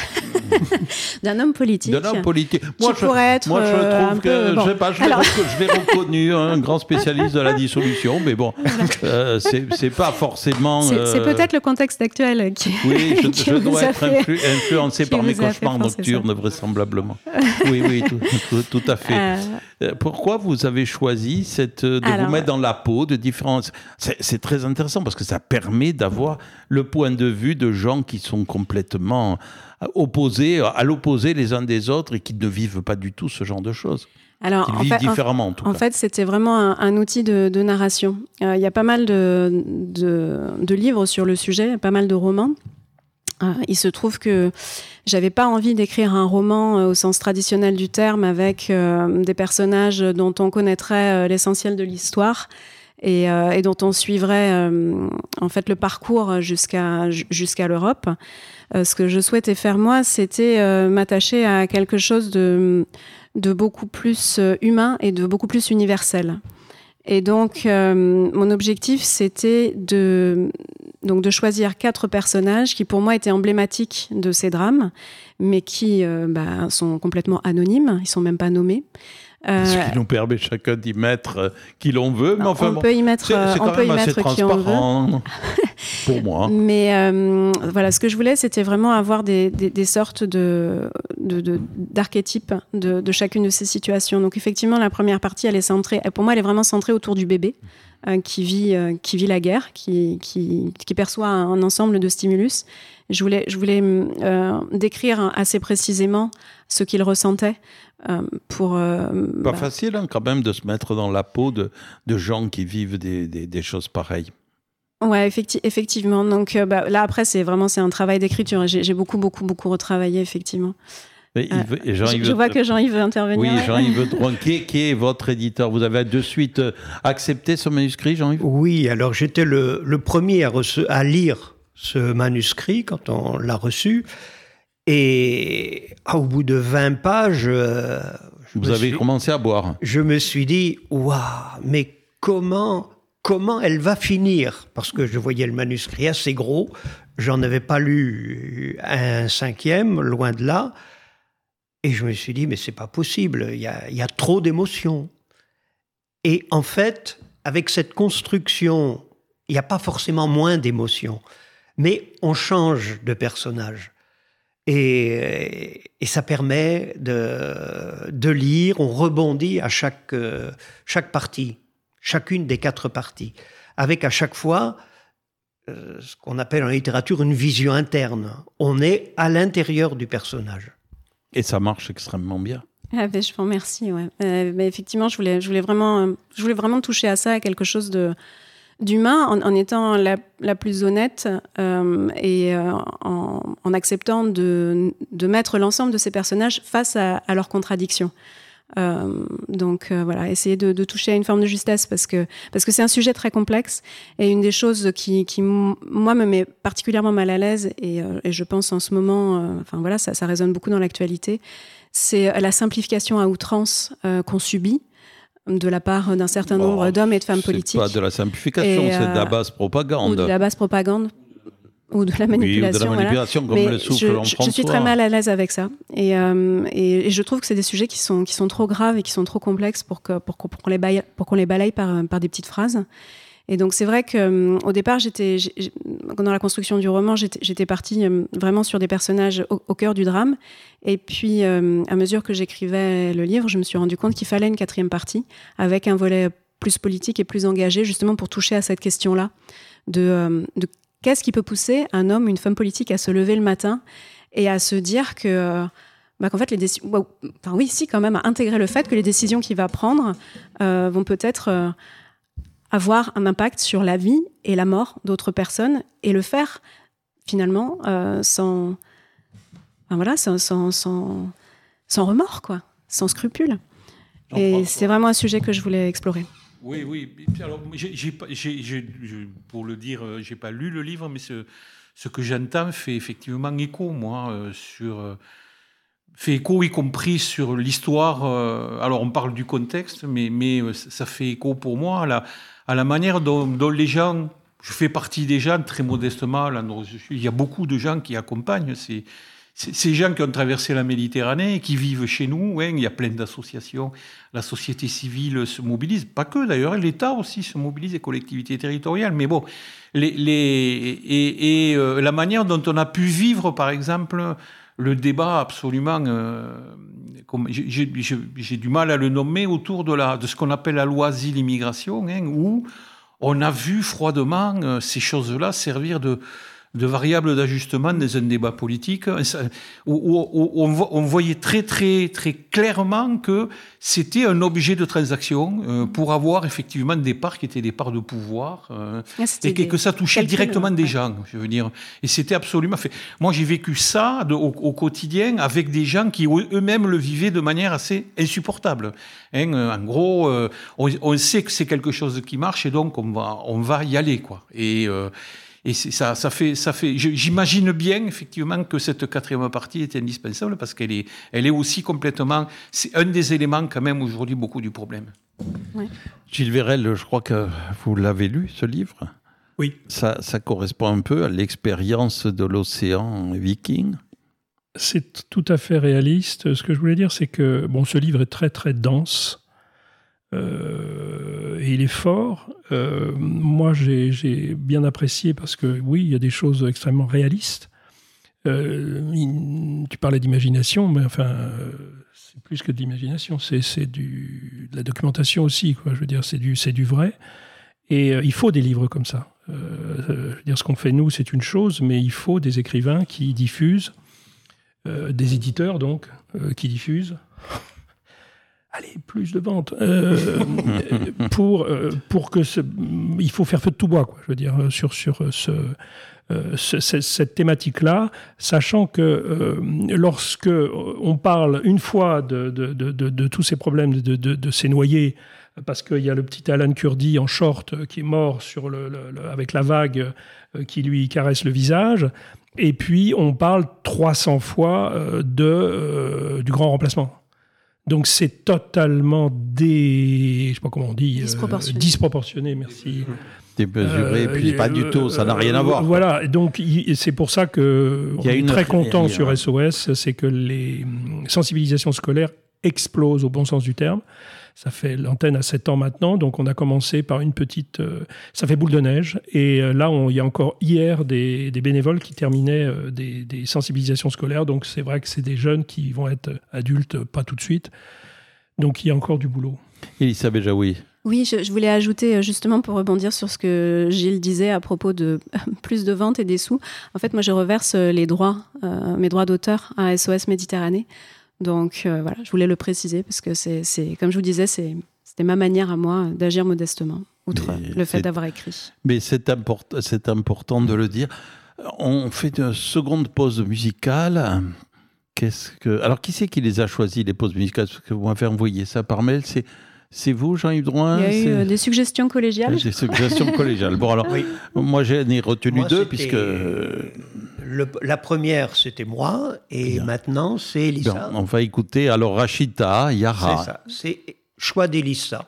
d'un homme politique. D'un homme politique. Moi, qui je, pourrait être moi, je euh, trouve un que peu, bon. je, sais pas, je, l'ai Alors... reco- je l'ai reconnu, hein, un grand spécialiste de la dissolution, mais bon, euh, c'est, c'est pas forcément. C'est, euh... c'est peut-être le contexte actuel qui. Oui, je, qui je dois être fait... influ- influencé qui par mes vous a cauchemars nocturnes, ça. vraisemblablement. Oui, oui, tout, tout, tout à fait. Euh... Pourquoi vous avez choisi cette, de Alors... vous mettre dans la peau de différents. C'est, c'est très intéressant parce que ça permet d'avoir le point de vue de gens qui sont complètement opposés, à l'opposé les uns des autres et qui ne vivent pas du tout ce genre de choses. Alors, Qui en vivent fait, différemment, en, en tout cas. En fait, c'était vraiment un, un outil de, de narration. Il euh, y a pas mal de, de, de livres sur le sujet, pas mal de romans. Euh, il se trouve que j'avais pas envie d'écrire un roman euh, au sens traditionnel du terme avec euh, des personnages dont on connaîtrait euh, l'essentiel de l'histoire. Et, euh, et dont on suivrait euh, en fait le parcours jusqu'à jusqu'à l'Europe. Euh, ce que je souhaitais faire moi, c'était euh, m'attacher à quelque chose de de beaucoup plus humain et de beaucoup plus universel. Et donc euh, mon objectif, c'était de donc de choisir quatre personnages qui pour moi étaient emblématiques de ces drames, mais qui euh, bah, sont complètement anonymes. Ils sont même pas nommés. Euh, Ce qui nous permet chacun d'y mettre euh, qui l'on veut. Mais enfin, on bon, peut y mettre, c'est, c'est on quand peut même y assez mettre transparent qui on veut. Pour moi. Mais euh, voilà, ce que je voulais, c'était vraiment avoir des, des, des sortes de, de, de, d'archétypes de, de chacune de ces situations. Donc effectivement, la première partie, elle est centrée, pour moi, elle est vraiment centrée autour du bébé euh, qui, vit, euh, qui vit la guerre, qui, qui, qui perçoit un ensemble de stimulus. Je voulais, je voulais euh, décrire assez précisément ce qu'il ressentait. Euh, pour, euh, Pas bah... facile hein, quand même de se mettre dans la peau de, de gens qui vivent des, des, des choses pareilles. Ouais, effecti- effectivement. Donc euh, bah, là après c'est vraiment c'est un travail d'écriture. J'ai, j'ai beaucoup beaucoup beaucoup retravaillé effectivement. Mais euh, Yves, et Jean-Yves, je vois que Jean-Yves veut intervenir. Oui, ouais. Jean-Yves Drouin, qui, qui est votre éditeur? Vous avez de suite accepté ce manuscrit, Jean-Yves? Oui, alors j'étais le, le premier à, reçu- à lire ce manuscrit quand on l'a reçu. Et ah, au bout de vingt pages... Euh, Vous avez suis, commencé à boire. Je me suis dit, waouh, mais comment, comment elle va finir? Parce que je voyais le manuscrit assez gros, j'en avais pas lu un cinquième, loin de là. Et je me suis dit, mais c'est pas possible, il y a, il y a trop d'émotions. Et en fait, avec cette construction, il n'y a pas forcément moins d'émotions, mais on change de personnage. Et, et ça permet de, de lire, on rebondit à chaque, chaque partie, chacune des quatre parties, avec à chaque fois euh, ce qu'on appelle en littérature une vision interne. On est à l'intérieur du personnage. Et ça marche extrêmement bien. Ah ben, je vous remercie. Ouais. Euh, mais effectivement, je voulais, je, voulais vraiment, je voulais vraiment toucher à ça, à quelque chose de... d'humain, en, en étant la, la plus honnête euh, et euh, en, en acceptant de, de mettre l'ensemble de ces personnages face à, à leurs contradictions. Euh, donc euh, voilà, essayer de, de toucher à une forme de justesse parce que, parce que c'est un sujet très complexe et une des choses qui, qui moi, me met particulièrement mal à l'aise et, euh, et je pense en ce moment, euh, enfin voilà, ça, ça résonne beaucoup dans l'actualité, c'est la simplification à outrance euh, qu'on subit de la part d'un certain bon, nombre d'hommes et de femmes politiques. C'est pas de la simplification, et, c'est euh, de la basse propagande. Ou de la basse propagande, ou de la manipulation. Oui, ou de la manipulation, voilà. comme Mais le souffle je, Jean-François. Je suis très mal à l'aise avec ça. Et, euh, et, et je trouve que c'est des sujets qui sont, qui sont trop graves et qui sont trop complexes pour, que, pour, qu'on, pour qu'on les balaye, pour qu'on les balaye par, par des petites phrases. Et donc c'est vrai qu'au départ, j'étais, j'ai, dans la construction du roman, j'étais, j'étais partie vraiment sur des personnages au, au cœur du drame. Et puis, euh, à mesure que j'écrivais le livre, je me suis rendu compte qu'il fallait une quatrième partie, avec un volet plus politique et plus engagé, justement pour toucher à cette question-là, de, euh, de qu'est-ce qui peut pousser un homme, une femme politique à se lever le matin et à se dire que... Euh, Bah, qu'en fait, les décisions, enfin oui, si quand même, à intégrer le fait que les décisions qu'il va prendre euh, vont peut-être euh, avoir un impact sur la vie et la mort d'autres personnes et le faire finalement euh, sans, enfin, voilà, sans, sans, sans, sans remords, quoi, sans scrupules. Et c'est vraiment un sujet que je voulais explorer. Oui, oui. Alors, j'ai, j'ai, j'ai, j'ai, pour le dire, j'ai pas lu le livre, mais ce, ce que j'entends fait effectivement écho, moi, euh, sur... Euh, fait écho, y compris sur l'histoire. Euh, alors, on parle du contexte, mais, mais ça fait écho pour moi à la, à la manière dont, dont les gens... Je fais partie des gens, très modestement. Là, il y a beaucoup de gens qui accompagnent ces, ces, ces gens qui ont traversé la Méditerranée et qui vivent chez nous. Hein, il y a plein d'associations. La société civile se mobilise. Pas que, d'ailleurs. L'État aussi se mobilise, les collectivités territoriales. Mais bon, les, les, et, et euh, la manière dont on a pu vivre, par exemple... le débat absolument, euh, comme, j'ai, j'ai, j'ai du mal à le nommer, autour de, la, de ce qu'on appelle la loi asile-immigration, hein, où on a vu froidement euh, ces choses-là servir de, de variable d'ajustement dans un débat politique, où, où, où on, on voyait très, très, très clairement que c'était un objet de transaction euh, pour avoir effectivement des parts qui étaient des parts de pouvoir, euh, ah, et que, que ça touchait directement des gens, je veux dire. Et c'était absolument fait. Moi, j'ai vécu ça de, au, au quotidien avec des gens qui eux-mêmes le vivaient de manière assez insupportable. Hein, en gros, euh, on, on sait que c'est quelque chose qui marche et donc on va, on va y aller, quoi. Et euh, Et c'est, ça, ça fait, ça fait. J'imagine bien effectivement que cette quatrième partie est indispensable parce qu'elle est, elle est aussi complètement. C'est un des éléments quand même aujourd'hui beaucoup du problème. Oui. Gilles Vérel, je crois que vous l'avez lu ce livre. Oui. Ça, ça correspond un peu à l'expérience de l'océan Viking. C'est tout à fait réaliste. Ce que je voulais dire, c'est que bon, ce livre est très très dense. Euh, et il est fort. Euh, moi, j'ai, j'ai bien apprécié parce que, oui, il y a des choses extrêmement réalistes. Euh, il, tu parlais d'imagination, mais enfin, euh, c'est plus que de l'imagination. C'est, c'est du, de la documentation aussi, quoi. Je veux dire, c'est du, c'est du vrai. Et euh, il faut des livres comme ça. Euh, je veux dire, ce qu'on fait, nous, c'est une chose, mais il faut des écrivains qui diffusent, euh, des éditeurs, donc, euh, qui diffusent... Allez, plus de ventes. Euh, pour, euh, pour que ce, il faut faire feu de tout bois, quoi, je veux dire, sur, sur ce, euh, ce, cette thématique-là, sachant que euh, lorsque on parle une fois de, de, de, de, de tous ces problèmes, de, de, de ces noyés, parce qu'il y a le petit Alan Kurdi en short qui est mort sur le, le, le, avec la vague qui lui caresse le visage, et puis on parle trois cents fois de, euh, du grand remplacement. Donc c'est totalement dé... je sais pas comment on dit, disproportionné. Euh, disproportionné, merci. Démesuré, euh, puis pas du tout, ça n'a rien à voir. Voilà, donc il, c'est pour ça que on est très content sur S O S, c'est que les sensibilisations scolaires explosent au bon sens du terme. Ça fait l'antenne à sept ans maintenant, donc on a commencé par une petite... Euh, ça fait boule de neige. Et euh, là, on, il y a encore hier des, des bénévoles qui terminaient euh, des, des sensibilisations scolaires. Donc c'est vrai que c'est des jeunes qui vont être adultes, pas tout de suite. Donc il y a encore du boulot. Elisabeth Jaoui. Oui, je, je voulais ajouter, justement, pour rebondir sur ce que Gilles disait à propos de plus de ventes et des sous. En fait, moi, je reverse les droits, euh, mes droits d'auteur à S O S Méditerranée. Donc euh, voilà, je voulais le préciser parce que c'est, c'est comme je vous disais, c'est, c'était ma manière à moi d'agir modestement, outre mais le fait d'avoir écrit. Mais c'est, import, c'est important de le dire. On fait une seconde pause musicale. Qu'est-ce que... Alors, qui c'est qui les a choisis, les pauses musicales? Parce que vous m'avez envoyé ça par mail. C'est, c'est vous, Jean-Yves Drouin? Il y a eu c'est... euh, des suggestions collégiales. Des suggestions collégiales. Bon, alors, oui. Moi, j'en ai retenu moi, deux, puisque... Le, la première, c'était moi, et Bien. Maintenant, c'est Elissa. Bien, on va écouter alors Rachita, Yara. C'est ça, c'est choix d'Elissa.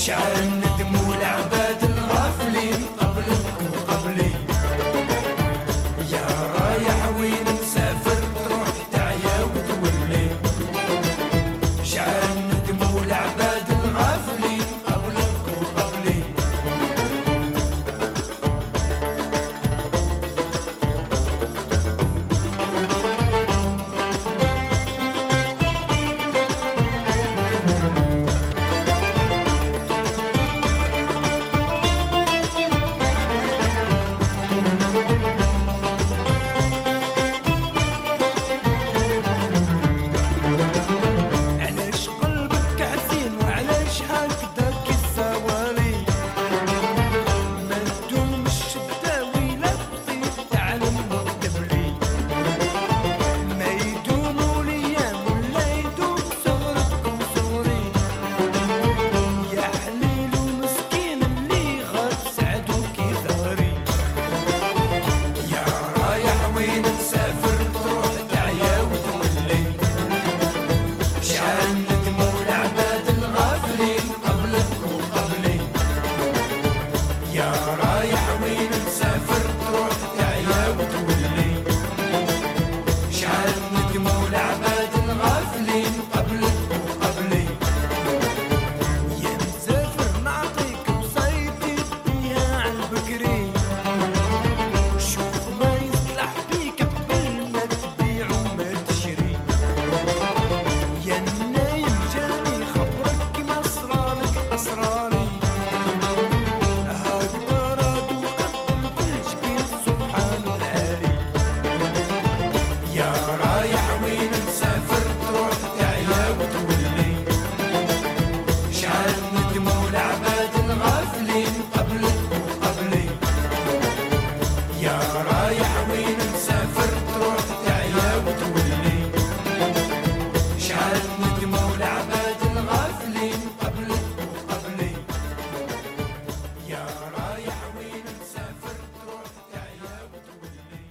شعر الندم والعباد الغافلين قبلك وقبلي يا رايح وين مسافر تروح تعيا وتولي شعر الندم والعباد الغافلين قبلك وقبلي علاش قلبك حزين وعلاش هكذاك السواري ما تدومش تداوي لا تطيب تعلم وتبري ما يدوموا الايام ولا يدوم صغرك وصغري يا حليل ومسكين اللي غاب سعدوك ظهري يا رايح وين مسافر تروح تعيا وتولي شعر الندم والعباد الغافلين قبلك وقبلي يا رايح وين مسافر تروح تعيا وتولي شعر الندم والعباد الغافلين قبلك وقبلي يا مسافر نعطيك وصيتي بيها عالبكري شوف ما يصلح بيك قبل ما تبيع وما تشري يا النايم جاني خبرك كيما اسرارك اسراري هكذا راد وقدم كل جبين سبحان العالي يا رايح وين مسافر تروح تعيا وتولي شعر الندم والعباد الغافلين قبلك وقبلي يا رايح وين مسافر تروح تعيا وتولي شعر الندم والعباد الغافلين قبلك وقبلي يا رايح وين مسافر تروح تعيا وتولي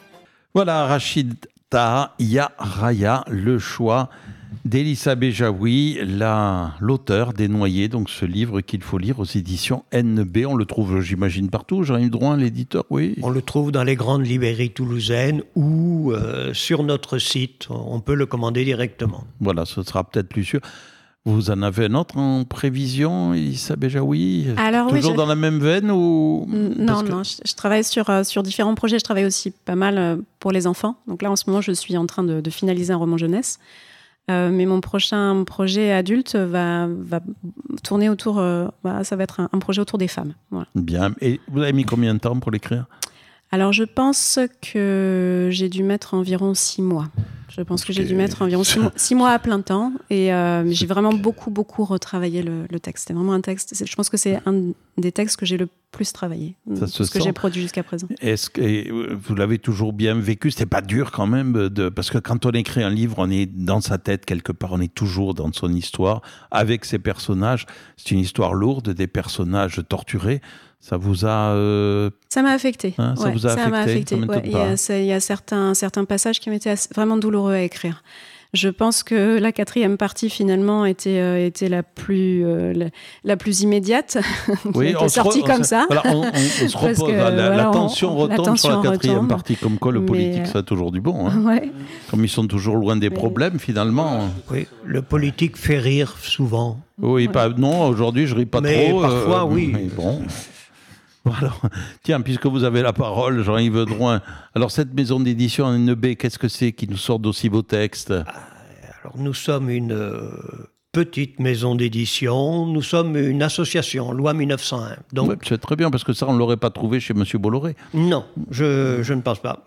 Voilà, Rachid Taha Ya Raya, le choix d'Elissa Bejaoui, la, l'auteur des Noyés, donc ce livre qu'il faut lire aux éditions N B. On le trouve, j'imagine, partout. Jérémy Drouin, l'éditeur, oui. On le trouve dans les grandes librairies toulousaines ou euh, sur notre site. On peut le commander directement. Voilà, ce sera peut-être plus sûr. Vous en avez un autre en prévision, Elissa Bejaoui? Alors, oui, Toujours je- dans la même veine ou... Non, Parce que- non, je, je travaille sur, euh, sur différents projets. Je travaille aussi pas mal euh, pour les enfants. Donc là, en ce moment, je suis en train de, de finaliser un roman jeunesse. Euh, mais mon prochain projet adulte va, va tourner autour... euh, bah, ça va être un, un projet autour des femmes. Voilà. Bien. Et vous avez mis combien de temps pour l'écrire? Alors, je pense que j'ai dû mettre environ six mois. Je pense que j'ai dû mettre environ six mois, six mois à plein temps. Et euh, j'ai vraiment beaucoup, beaucoup retravaillé le, le texte. C'était vraiment un texte... c'est- Je pense que c'est un des textes que j'ai le plus travaillé. Ça se ce que sent. j'ai produit jusqu'à présent. Est-ce que et, euh, vous l'avez toujours bien vécu? C'était pas dur quand même de, parce que quand on écrit un livre, on est dans sa tête quelque part, on est toujours dans son histoire avec ses personnages. C'est une histoire lourde, des personnages torturés. Ça vous a euh, Ça m'a affecté. Hein, ça Ouais, vous a m'a affecté, affecté. ça m'étonne Ouais, il y pas. a, ça- il y a certains, certains passages qui m'étaient assez- vraiment douloureux à écrire. Je pense que la quatrième partie, finalement, était, euh, était la, plus, euh, la, la plus immédiate, qui oui, était on se sortie re- on comme se- ça. Voilà, on, on- on se Parce repose. que, la, la voilà, on- tension la retombe sur tension la quatrième retombe. partie, comme quoi le Mais, politique, euh, ça a toujours du bon. Hein. Ouais. Comme ils sont toujours loin des Mais- problèmes, finalement. Oui, le politique fait rire souvent. Oui, pas, non, aujourd'hui, je ris pas Mais trop. parfois, oui. Mais bon. Alors, tiens, puisque vous avez la parole, Jean-Yves Drouin, alors cette maison d'édition N B, qu'est-ce que c'est qui nous sort d'aussi beaux textes? Alors, nous sommes une euh, petite maison d'édition, nous sommes une association, loi mille neuf cent un. Donc, Ouais, c'est très bien, parce que ça, on ne l'aurait pas trouvé chez M. Bolloré. non, je, je ne pense pas.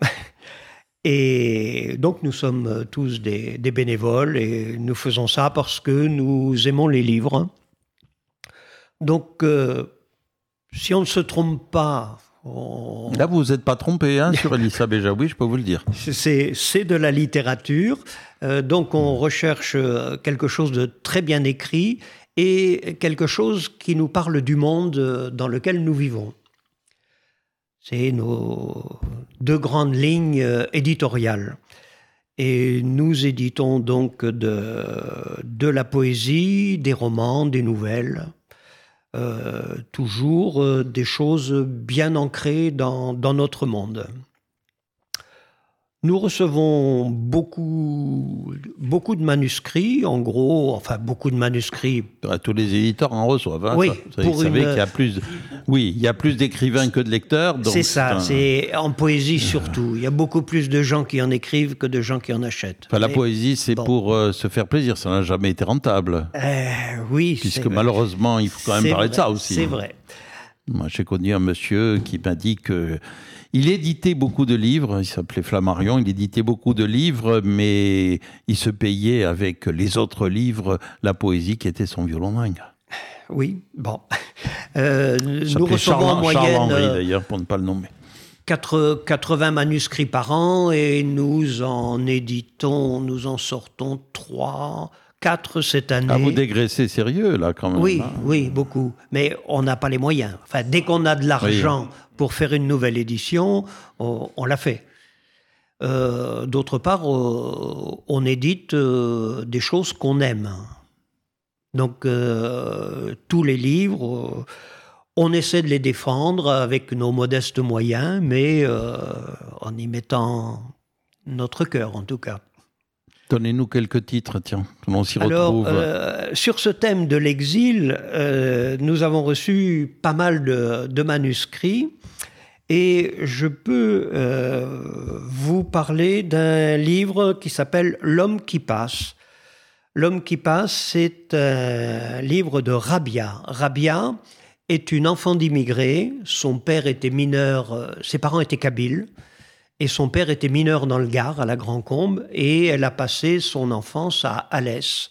Et donc, nous sommes tous des, des bénévoles et nous faisons ça parce que nous aimons les livres. Donc, euh, si on ne se trompe pas, on- Là, vous vous êtes pas trompé hein, sur Elissa Bejaoui, je peux vous le dire. c'est c'est de la littérature. Euh, donc, on recherche euh, quelque chose de très bien écrit et quelque chose qui nous parle du monde euh, dans lequel nous vivons. C'est nos deux grandes lignes euh, éditoriales. Et nous éditons donc de, de la poésie, des romans, des nouvelles, euh, toujours euh, des choses bien ancrées dans, dans notre monde. Nous recevons beaucoup, beaucoup de manuscrits, en gros, enfin beaucoup de manuscrits. Tous les éditeurs en reçoivent. Hein, oui, ça. Vous savez une... qu'il y a plus, de... oui, il y a plus d'écrivains que de lecteurs. C'est ça, un... c'est en poésie surtout. Il y a beaucoup plus de gens qui en écrivent que de gens qui en achètent. Enfin, la Mais, poésie, c'est bon. pour euh, se faire plaisir. Ça n'a jamais été rentable. Euh, oui, puisque malheureusement, il faut quand même c'est parler vrai, de ça aussi. C'est vrai. Moi, j'ai connu un monsieur qui m'a dit que il éditait beaucoup de livres, il s'appelait Flammarion, il éditait beaucoup de livres, mais il se payait avec les autres livres la poésie qui était son violon dingue. Oui, bon. Euh, Ça nous recevons Charles, en moyenne... Charles Henry, d'ailleurs, pour ne pas le nommer. quatre-vingts manuscrits par an et nous en éditons, nous en sortons trois... Quatre cette année. Ah, vous dégraissez sérieux, là, quand même. Oui, hein. oui, beaucoup. Mais on n'a pas les moyens. Enfin, dès qu'on a de l'argent oui. pour faire une nouvelle édition, on, on l'a fait. Euh, d'autre part, euh, on édite euh, des choses qu'on aime. Donc, euh, tous les livres, euh, on essaie de les défendre avec nos modestes moyens, mais euh, en y mettant notre cœur, en tout cas. Donnez-nous quelques titres, tiens, on s'y Alors, retrouve. Euh, sur ce thème de l'exil, euh, nous avons reçu pas mal de, de manuscrits et je peux euh, vous parler d'un livre qui s'appelle « L'homme qui passe ». « L'homme qui passe », c'est un livre de Rabia. Rabia est une enfant d'immigrés. Son père était mineur, ses parents étaient kabyles. Et son père était mineur dans le Gard, à la Grand-Combe, et elle a passé son enfance à Alès,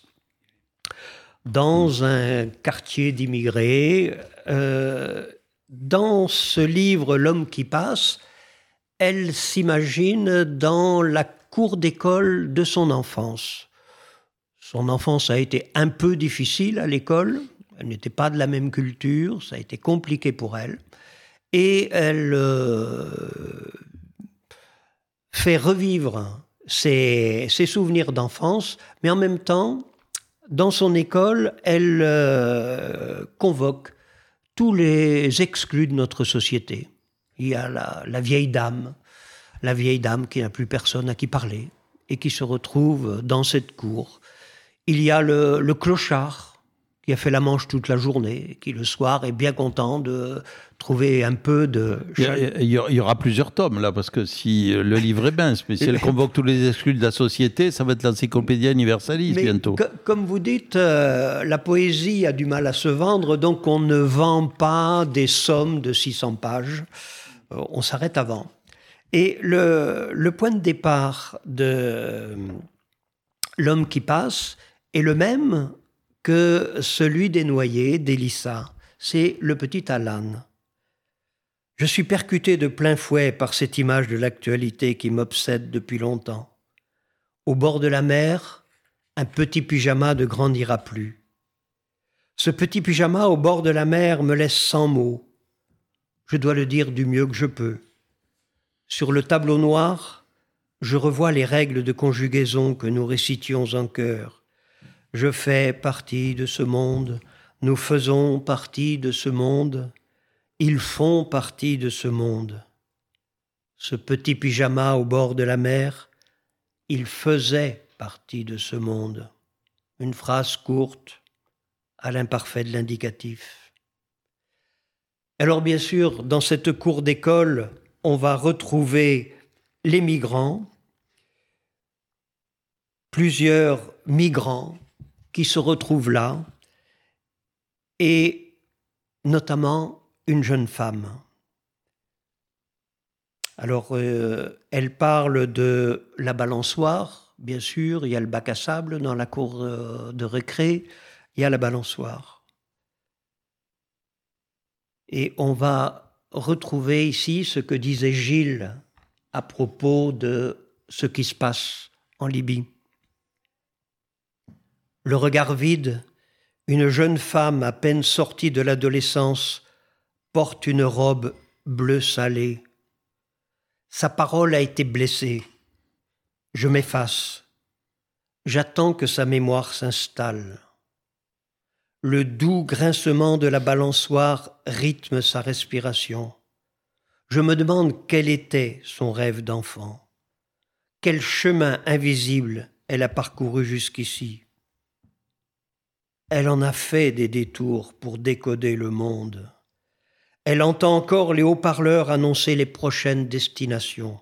dans un quartier d'immigrés. Euh, dans ce livre, L'homme qui passe, elle s'imagine dans la cour d'école de son enfance. Son enfance a été un peu difficile à l'école, elle n'était pas de la même culture, ça a été compliqué pour elle, et elle... Euh, fait revivre ses, ses souvenirs d'enfance, mais en même temps, dans son école, elle euh, convoque tous les exclus de notre société. Il y a la, la vieille dame, la vieille dame qui n'a plus personne à qui parler et qui se retrouve dans cette cour. Il y a le, le clochard qui a fait la manche toute la journée, qui le soir est bien content de trouver un peu de... Il y, il y aura plusieurs tomes là, parce que si le livre est mince, mais si elle convoque tous les exclus de la société, ça va être l'encyclopédie universaliste mais bientôt. Que, comme vous dites, euh, la poésie a du mal à se vendre, donc on ne vend pas des sommes de six cents pages, euh, on s'arrête avant. Et le, le point de départ de L'homme qui passe est le même que celui des Noyers, d'Élissa. C'est le petit Alan. Je suis percuté de plein fouet par cette image de l'actualité qui m'obsède depuis longtemps. Au bord de la mer, un petit pyjama ne grandira plus. Ce petit pyjama au bord de la mer me laisse sans mots. Je dois le dire du mieux que je peux. Sur le tableau noir, je revois les règles de conjugaison que nous récitions en chœur. Je fais partie de ce monde, nous faisons partie de ce monde, ils font partie de ce monde. Ce petit pyjama au bord de la mer, il faisait partie de ce monde. Une phrase courte, à l'imparfait de l'indicatif. Alors bien sûr, dans cette cour d'école, on va retrouver les migrants, plusieurs migrants qui se retrouvent là, et notamment une jeune femme. Alors, euh, elle parle de la balançoire, bien sûr, il y a le bac à sable dans la cour euh, de récré, il y a la balançoire. Et on va retrouver ici ce que disait Gilles à propos de ce qui se passe en Libye. Le regard vide, une jeune femme à peine sortie de l'adolescence porte une robe bleu salé. Sa parole a été blessée. Je m'efface. J'attends que sa mémoire s'installe. Le doux grincement de la balançoire rythme sa respiration. Je me demande quel était son rêve d'enfant. Quel chemin invisible elle a parcouru jusqu'ici. Elle en a fait des détours pour décoder le monde. Elle entend encore les haut-parleurs annoncer les prochaines destinations.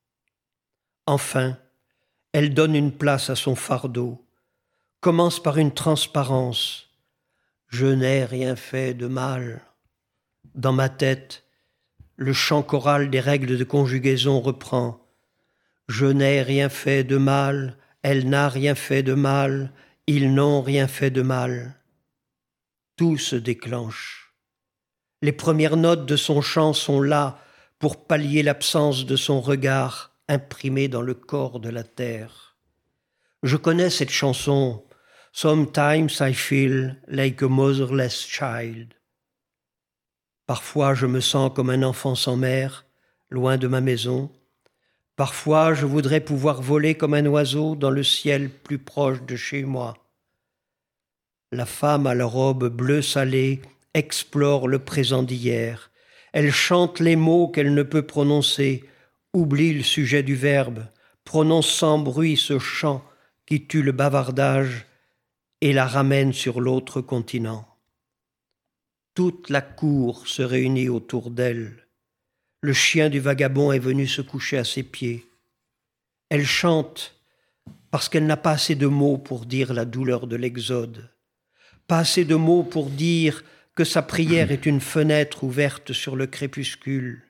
Enfin, elle donne une place à son fardeau, commence par une transparence. Je n'ai rien fait de mal. Dans ma tête, le chant choral des règles de conjugaison reprend. Je n'ai rien fait de mal, elle n'a rien fait de mal, ils n'ont rien fait de mal. Tout se déclenche. Les premières notes de son chant sont là pour pallier l'absence de son regard imprimé dans le corps de la terre. Je connais cette chanson. Sometimes I feel like a motherless child. Parfois je me sens comme un enfant sans mère, loin de ma maison. Parfois je voudrais pouvoir voler comme un oiseau dans le ciel plus proche de chez moi. La femme à la robe bleue salée explore le présent d'hier. Elle chante les mots qu'elle ne peut prononcer, oublie le sujet du verbe, prononce sans bruit ce chant qui tue le bavardage et la ramène sur l'autre continent. Toute la cour se réunit autour d'elle. Le chien du vagabond est venu se coucher à ses pieds. Elle chante parce qu'elle n'a pas assez de mots pour dire la douleur de l'exode, pas assez de mots pour dire que sa prière est une fenêtre ouverte sur le crépuscule.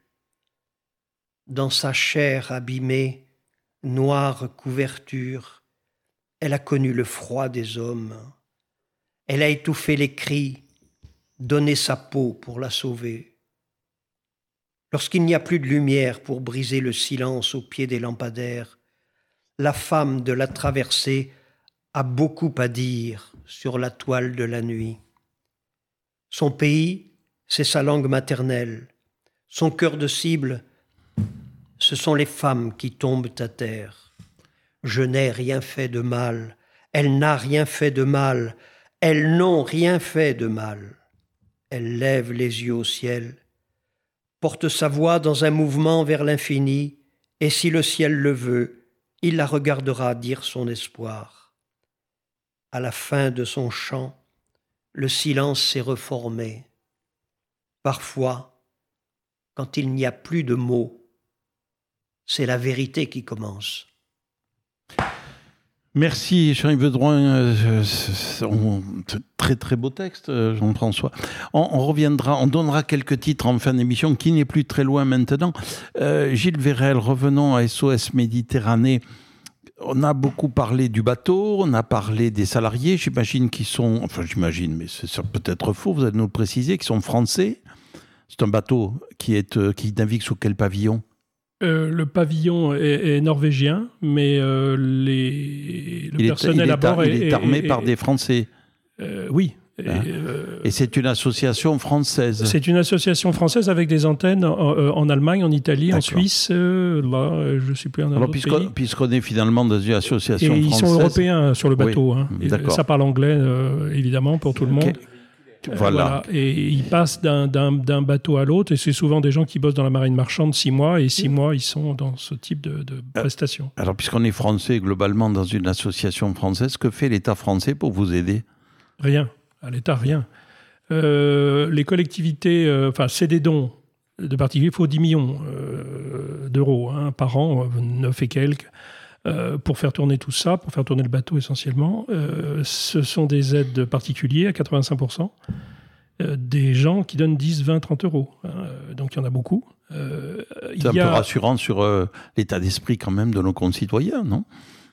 Dans sa chair abîmée, noire couverture, elle a connu le froid des hommes. Elle a étouffé les cris, donné sa peau pour la sauver. Lorsqu'il n'y a plus de lumière pour briser le silence au pied des lampadaires, la femme de la traversée a beaucoup à dire sur la toile de la nuit. Son pays, c'est sa langue maternelle. Son cœur de cible, ce sont les femmes qui tombent à terre. Je n'ai rien fait de mal, elle n'a rien fait de mal, elles n'ont rien fait de mal. Elle lève les yeux au ciel, porte sa voix dans un mouvement vers l'infini, et si le ciel le veut, il la regardera dire son espoir. À la fin de son chant, le silence s'est reformé. Parfois, quand il n'y a plus de mots, c'est la vérité qui commence. Merci Jean-Yves Drouin, euh, très très beau texte Jean-François. On, on reviendra, on donnera quelques titres en fin d'émission qui n'est plus très loin maintenant. Euh, Gilles Vérel, revenons à S O S Méditerranée. On a beaucoup parlé du bateau, on a parlé des salariés, j'imagine qu'ils sont, enfin j'imagine, mais c'est peut-être faux, vous allez nous le préciser, qu'ils sont français. C'est un bateau qui, est, qui navigue sous quel pavillon ? Euh, le pavillon est, est norvégien, mais euh, les, le il personnel est, à bord est, est, il est armé est, par est, des Français. Euh, oui. Hein et, euh, et c'est une association française. C'est une association française avec des antennes en, en Allemagne, en Italie, en Suisse. Euh, là, je ne suis plus en Alors, autre puisqu'on, pays. puisqu'on est finalement dans une association et française. Ils sont européens sur le bateau. Oui, hein. d'accord. Ça parle anglais, euh, évidemment, pour tout le monde. Okay. Euh, voilà. voilà. Et ils passent d'un, d'un, d'un bateau à l'autre, et c'est souvent des gens qui bossent dans la marine marchande six mois, et six mois, ils sont dans ce type de, de prestations. Alors, puisqu'on est français, globalement, dans une association française, que fait l'État français pour vous aider ? Rien. À l'État, rien. Euh, les collectivités, enfin, euh, c'est des dons de particuliers, il faut dix millions euh, d'euros hein, par an, neuf et quelques. Euh, pour faire tourner tout ça, pour faire tourner le bateau essentiellement. Euh, ce sont des aides particulières à quatre-vingt-cinq pour cent, euh, des gens qui donnent dix, vingt, trente euros. Hein, donc il y en a beaucoup. Euh, C'est un y a... peu rassurant sur euh, l'état d'esprit quand même de nos concitoyens, non ?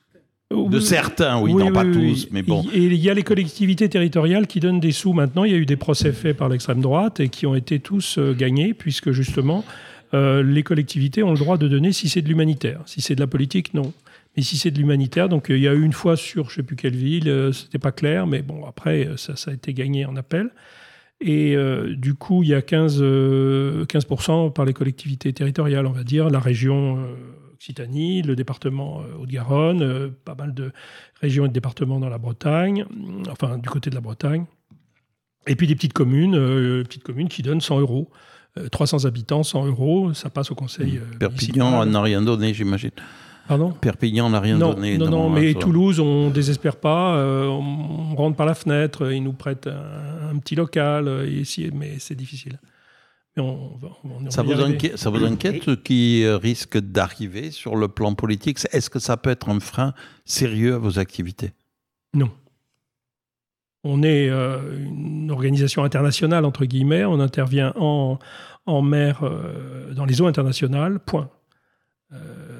De oui, certains, oui, oui, non oui, pas oui, tous, oui. mais bon. Et il y a les collectivités territoriales qui donnent des sous maintenant. Il y a eu des procès faits par l'extrême droite et qui ont été tous euh, gagnés, puisque justement, euh, les collectivités ont le droit de donner si c'est de l'humanitaire. Si c'est de la politique, non. Mais si c'est de l'humanitaire, donc euh, il y a eu une fois sur je ne sais plus quelle ville, euh, c'était pas clair, mais bon, après, ça, ça a été gagné en appel. Et euh, du coup, il y a quinze, euh, quinze pour cent par les collectivités territoriales, on va dire, la région euh, Occitanie, le département euh, Haute-Garonne, euh, pas mal de régions et de départements dans la Bretagne, enfin du côté de la Bretagne. Et puis des petites communes, euh, petites communes qui donnent cent euros. Euh, trois cents habitants, cent euros, ça passe au conseil euh, Perpignan municipal. n'a rien donné, j'imagine. Pardon ? Perpignan n'a rien non, donné. Non, dans non, mais ça. Toulouse, on ne désespère pas. Euh, on, on rentre par la fenêtre, ils nous prêtent un, un petit local, euh, ici, mais c'est difficile. Mais on, on, on ça, vous inquiète, ça vous inquiète ce qui risque d'arriver sur le plan politique ? Est-ce que ça peut être un frein sérieux à vos activités ? Non. On est euh, une organisation internationale, entre guillemets. On intervient en, en mer euh, dans les eaux internationales, point. Euh,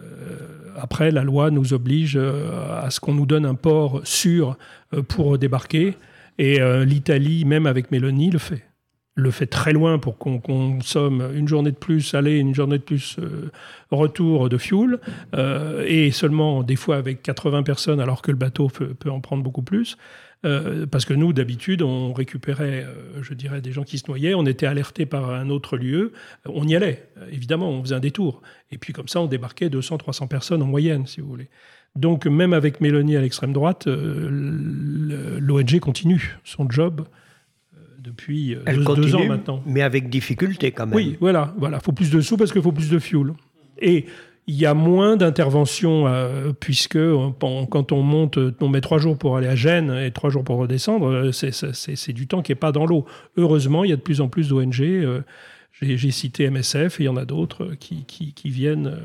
après, la loi nous oblige euh, à ce qu'on nous donne un port sûr euh, pour débarquer. Et euh, l'Italie, même avec Meloni, le fait. Le fait très loin pour qu'on consomme une journée de plus aller, une journée de plus euh, retour de fuel. Euh, et seulement, des fois, avec quatre-vingts personnes, alors que le bateau peut, peut en prendre beaucoup plus. Euh, parce que nous, d'habitude, on récupérait, euh, je dirais, des gens qui se noyaient, on était alertés par un autre lieu, on y allait, évidemment, on faisait un détour. Et puis comme ça, on débarquait deux cents à trois cents personnes en moyenne, si vous voulez. Donc même avec Meloni à l'extrême droite, euh, l'O N G continue son job euh, depuis euh, Elle deux, continue, deux ans maintenant. Mais avec difficulté quand même. Oui, voilà, voilà. Il faut plus de sous parce qu'il faut plus de fuel. Et il y a moins d'interventions, euh, puisque on, quand on monte, on met trois jours pour aller à Gênes et trois jours pour redescendre, c'est, c'est, c'est du temps qui n'est pas dans l'eau. Heureusement, il y a de plus en plus d'O N G. Euh, j'ai, j'ai cité M S F et il y en a d'autres qui, qui, qui viennent euh,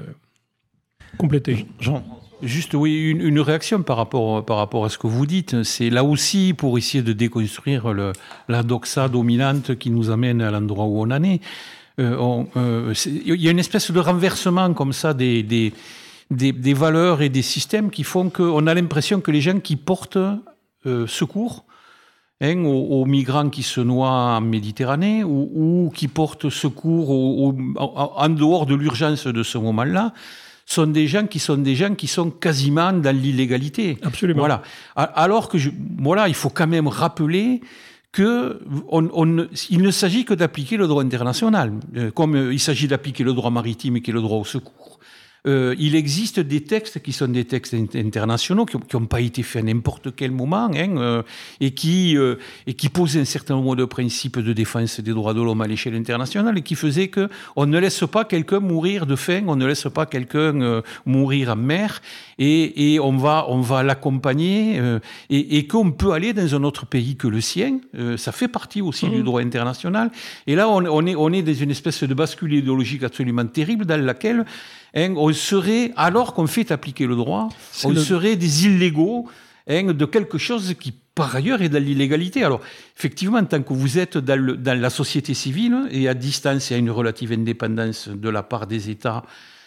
compléter. Jean. Juste, oui, une, une réaction par rapport, par rapport à ce que vous dites. C'est là aussi pour essayer de déconstruire le, la doxa dominante qui nous amène à l'endroit où on en est. Euh, on, euh, il y a une espèce de renversement comme ça des, des, des, des valeurs et des systèmes qui font qu'on a l'impression que les gens qui portent euh, secours hein, aux, aux migrants qui se noient en Méditerranée ou, ou qui portent secours au, au, en dehors de l'urgence de ce moment-là sont des gens qui sont des gens qui sont quasiment dans l'illégalité. Absolument. Voilà. Alors que je, voilà, il faut quand même rappeler que on, on, il ne s'agit que d'appliquer le droit international, euh, comme euh, il s'agit d'appliquer le droit maritime qui est le droit au secours. Euh, il existe des textes qui sont des textes internationaux qui n'ont pas été faits à n'importe quel moment hein, euh, et, qui, euh, et qui posaient un certain nombre de principes de défense des droits de l'homme à l'échelle internationale et qui faisaient qu'on ne laisse pas quelqu'un mourir de faim, on ne laisse pas quelqu'un euh, mourir en mer et, et on va, on va l'accompagner euh, et, et qu'on peut aller dans un autre pays que le sien. Euh, ça fait partie aussi mmh. du droit international. Et là, on, on, est, on est dans une espèce de bascule idéologique absolument terrible dans laquelle hein, on serait, alors qu'on fait appliquer le droit, C'est on le... serait des illégaux hein, de quelque chose qui, par ailleurs, est dans l'illégalité. Alors, effectivement, tant que vous êtes dans, le, dans la société civile et à distance et à une relative indépendance de la part des États,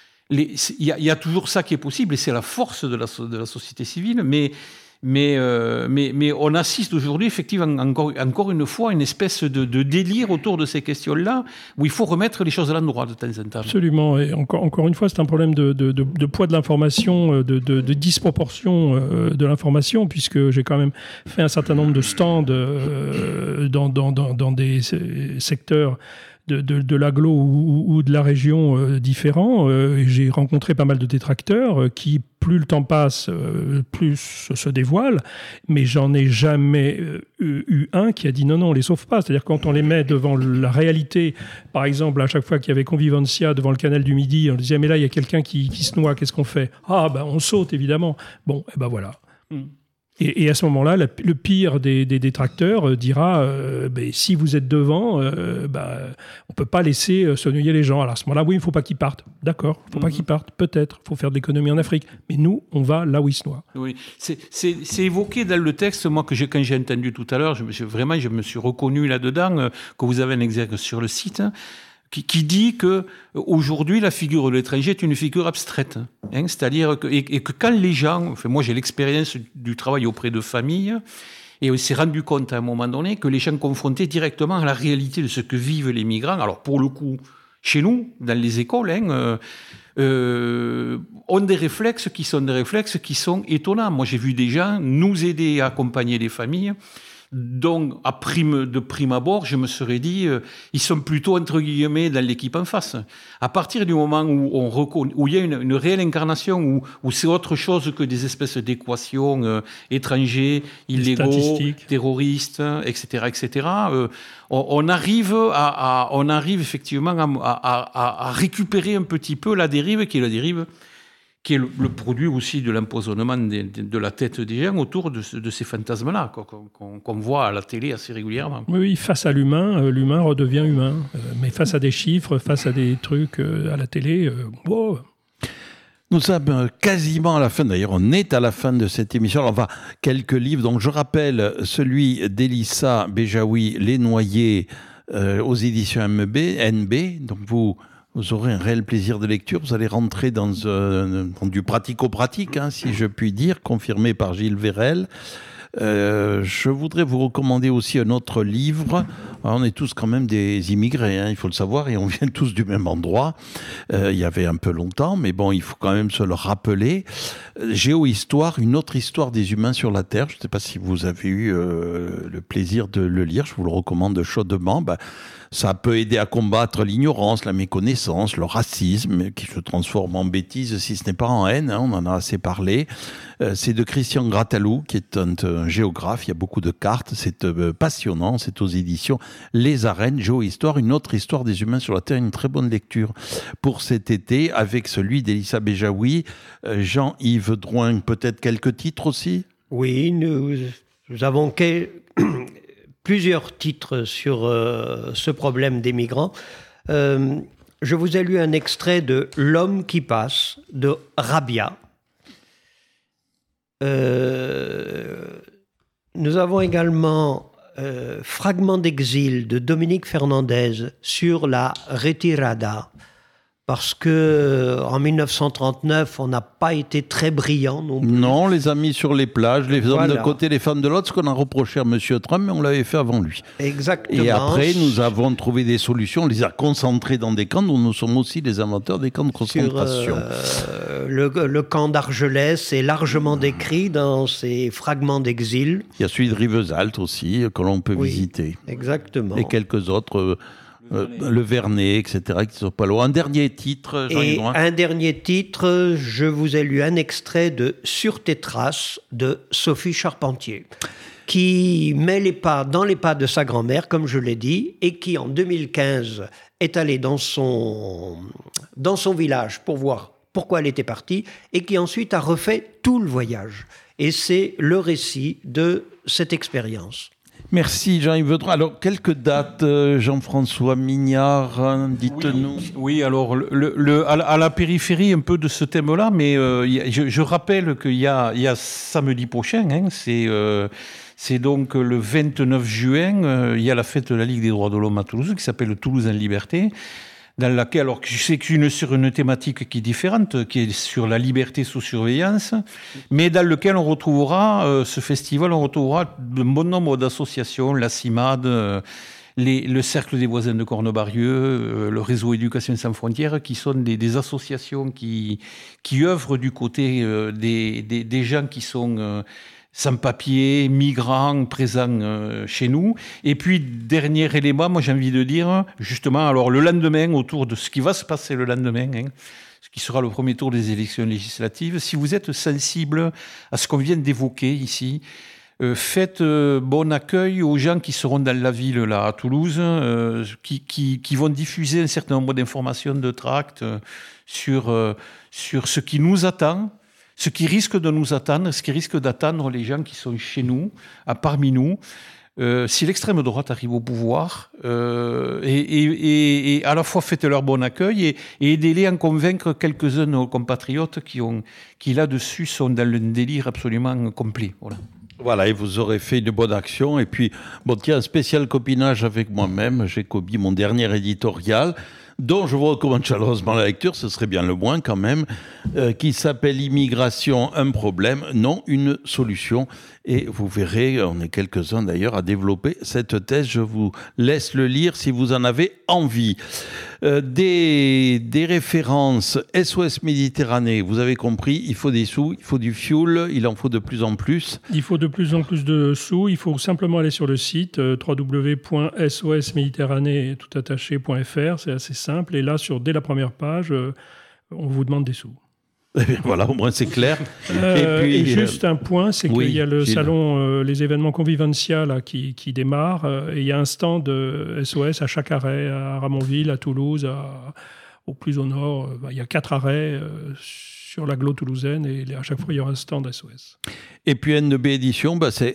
il y, y a toujours ça qui est possible et c'est la force de la, de la société civile, mais... Mais, euh, mais, mais on assiste aujourd'hui, effectivement, encore, encore une fois, à une espèce de, de délire autour de ces questions-là, où il faut remettre les choses à l'endroit de temps en temps. Absolument. Et encore, encore une fois, c'est un problème de, de, de, de poids de l'information, de, de, de disproportion de l'information, puisque j'ai quand même fait un certain nombre de stands euh, dans, dans, dans, dans des secteurs de, de, de l'agglo ou, ou de la région euh, différents. Euh, j'ai rencontré pas mal de détracteurs euh, qui, plus le temps passe, euh, plus se dévoilent, mais j'en ai jamais euh, eu un qui a dit non, non, on les sauve pas. C'est-à-dire quand on les met devant la réalité, par exemple, à chaque fois qu'il y avait Convivencia devant le canal du Midi, on disait mais là, il y a quelqu'un qui, qui se noie, qu'est-ce qu'on fait ? Ah, ben on saute, évidemment. Bon, et ben voilà. Mm. Et, et à ce moment-là, la, le pire des, des détracteurs dira euh, ben, si vous êtes devant, euh, ben, on ne peut pas laisser euh, se noyer les gens. Alors à ce moment-là, oui, il ne faut pas qu'ils partent. D'accord, il ne faut mm-hmm. pas qu'ils partent, peut-être. Il faut faire de l'économie en Afrique. Mais nous, on va là où ils se noient. Oui, c'est, c'est, c'est évoqué dans le texte, moi, que j'ai, quand j'ai entendu tout à l'heure, je me suis, vraiment, je me suis reconnu là-dedans, euh, que vous avez un exergue sur le site. Hein. Qui, qui dit que aujourd'hui la figure de l'étranger est une figure abstraite, hein, c'est-à-dire que et, et que quand les gens, enfin moi j'ai l'expérience du travail auprès de familles et on s'est rendu compte à un moment donné que les gens confrontés directement à la réalité de ce que vivent les migrants, alors pour le coup chez nous dans les écoles, hein, euh, euh, ont des réflexes qui sont des réflexes qui sont étonnants. Moi j'ai vu des gens nous aider à accompagner des familles Donc, à prime, de prime abord, je me serais dit, euh, ils sont plutôt, entre guillemets, dans l'équipe en face. À partir du moment où, on reconna... où il y a une, une réelle incarnation, où, où c'est autre chose que des espèces d'équations euh, étrangers, illégaux, terroristes, et cetera, et cetera, euh, on, on, arrive à, à, on arrive effectivement à, à, à, à récupérer un petit peu la dérive, qui est la dérive qui est le, le produit aussi de l'empoisonnement de, de, de la tête des gens autour de, de ces fantasmes-là, qu'on, qu'on voit à la télé assez régulièrement. Oui, face à l'humain, euh, l'humain redevient humain. Euh, mais face à des chiffres, face à des trucs euh, à la télé, euh, wow. Nous sommes quasiment à la fin, d'ailleurs on est à la fin de cette émission. Alors on va quelques livres, donc je rappelle celui d'Elissa Bejaoui, Les Noyés, euh, aux éditions M B, N B, donc vous... Vous aurez un réel plaisir de lecture. Vous allez rentrer dans, euh, dans du pratico-pratique, hein, si je puis dire, confirmé par Gilles Vérel. Euh, je voudrais vous recommander aussi un autre livre. Alors, on est tous quand même des immigrés, hein, il faut le savoir, et on vient tous du même endroit. Euh, il y avait un peu longtemps, mais bon, il faut quand même se le rappeler. Géohistoire, une autre histoire des humains sur la Terre. Je ne sais pas si vous avez eu euh, le plaisir de le lire. Je vous le recommande chaudement. Bah, ça peut aider à combattre l'ignorance, la méconnaissance, le racisme, qui se transforme en bêtise, si ce n'est pas en haine, hein, on en a assez parlé. Euh, c'est de Christian Grattalou, qui est un, un géographe, il y a beaucoup de cartes, c'est euh, passionnant, c'est aux éditions Les Arènes, Géohistoire, une autre histoire des humains sur la Terre, une très bonne lecture pour cet été, avec celui d'Elissa Bejaoui. Euh, Jean-Yves Drouin, peut-être quelques titres aussi ? Oui, nous, nous avons quel... plusieurs titres sur euh, ce problème des migrants. Euh, je vous ai lu un extrait de L'homme qui passe de Rabia. Euh, nous avons également euh, Fragment d'exil de Dominique Fernandez sur la retirada. Parce que en dix-neuf cent trente-neuf, on n'a pas été très brillants non plus. Non, les amis sur les plages, les voilà. hommes d'un côté, les femmes de l'autre, ce qu'on a reproché à M. Trump, mais on l'avait fait avant lui. Exactement. Et après, nous avons trouvé des solutions, on les a concentrés dans des camps, dont nous sommes aussi les inventeurs des camps de concentration. Sur, euh, le, le camp d'Argelès est largement décrit dans ses fragments d'exil. Il y a celui de Rivesaltes aussi, que l'on peut oui, visiter. Exactement. Et quelques autres... Euh, Euh, le Vernet, et cetera, qui sont pas loin. Un dernier titre, Jean-Yves Drouin. Et un dernier titre, je vous ai lu un extrait de Sur tes traces de Sophie Charpentier, qui met les pas dans les pas de sa grand-mère, comme je l'ai dit, et qui en deux mille quinze est allée dans son, dans son village pour voir pourquoi elle était partie, et qui ensuite a refait tout le voyage. Et c'est le récit de cette expérience. Merci Jean-Yves Drouin. Alors, quelques dates, Jean-François Mignard, hein, dites-nous. Oui, oui, alors, le, le, à, la, à la périphérie un peu de ce thème-là, mais euh, y a, je, je rappelle qu'il y a, il y a samedi prochain, hein, c'est, euh, c'est donc le vingt-neuf juin, euh, il y a la fête de la Ligue des droits de l'homme à Toulouse, qui s'appelle Toulouse en liberté, dans laquelle, alors que je sais que c'est sur une thématique qui est différente, qui est sur la liberté sous surveillance, mais dans lequel on retrouvera, euh, ce festival, on retrouvera de bon nombre d'associations, la CIMAD, euh, les, le Cercle des voisins de Cornebarieux, euh, le réseau Éducation sans frontières, qui sont des, des associations qui, qui œuvrent du côté euh, des, des, des gens qui sont... Euh, sans-papiers, migrants présents euh, chez nous. Et puis, dernier élément, moi j'ai envie de dire, justement, alors le lendemain, autour de ce qui va se passer le lendemain, hein, ce qui sera le premier tour des élections législatives, si vous êtes sensible à ce qu'on vient d'évoquer ici, euh, faites euh, bon accueil aux gens qui seront dans la ville, là, à Toulouse, euh, qui, qui, qui vont diffuser un certain nombre d'informations, de tracts euh, sur, euh, sur ce qui nous attend, ce qui risque de nous attendre, ce qui risque d'attendre les gens qui sont chez nous, à parmi nous, euh, si l'extrême droite arrive au pouvoir, euh, et, et, et à la fois faites leur bon accueil et, et aidez-les à en convaincre quelques-uns de nos compatriotes qui, ont, qui là-dessus sont dans le délire absolument complet. Voilà. Voilà, et vous aurez fait une bonne action. Et puis, bon, tiens, un spécial copinage avec moi-même, Jacobi, mon dernier éditorial, dont je vous recommande chaleureusement la lecture, ce serait bien le moins quand même, euh, qui s'appelle « Immigration, un problème, non une solution ». Et vous verrez, on est quelques-uns d'ailleurs à développer cette thèse. Je vous laisse le lire si vous en avez envie. Euh, des, des références S O S Méditerranée, vous avez compris, il faut des sous, il faut du fuel, il en faut de plus en plus. Il faut de plus en plus de sous, il faut simplement aller sur le site euh, w w w point s o s méditerranée tout attaché point f r, c'est assez simple, et là, sur, dès la première page, euh, on vous demande des sous. Voilà, au moins c'est clair. Euh, et, puis, et juste euh, un point, c'est oui, qu'il y a le Gilles. salon, euh, les événements Convivencia là, qui, qui démarrent, euh, et il y a un stand de S O S à chaque arrêt, à Ramonville, à Toulouse, à, au plus au nord. Euh, bah, il y a quatre arrêts euh, sur l'agglo toulousaine, et à chaque fois, il y aura un stand S O S. Et puis N B Édition, bah, c'est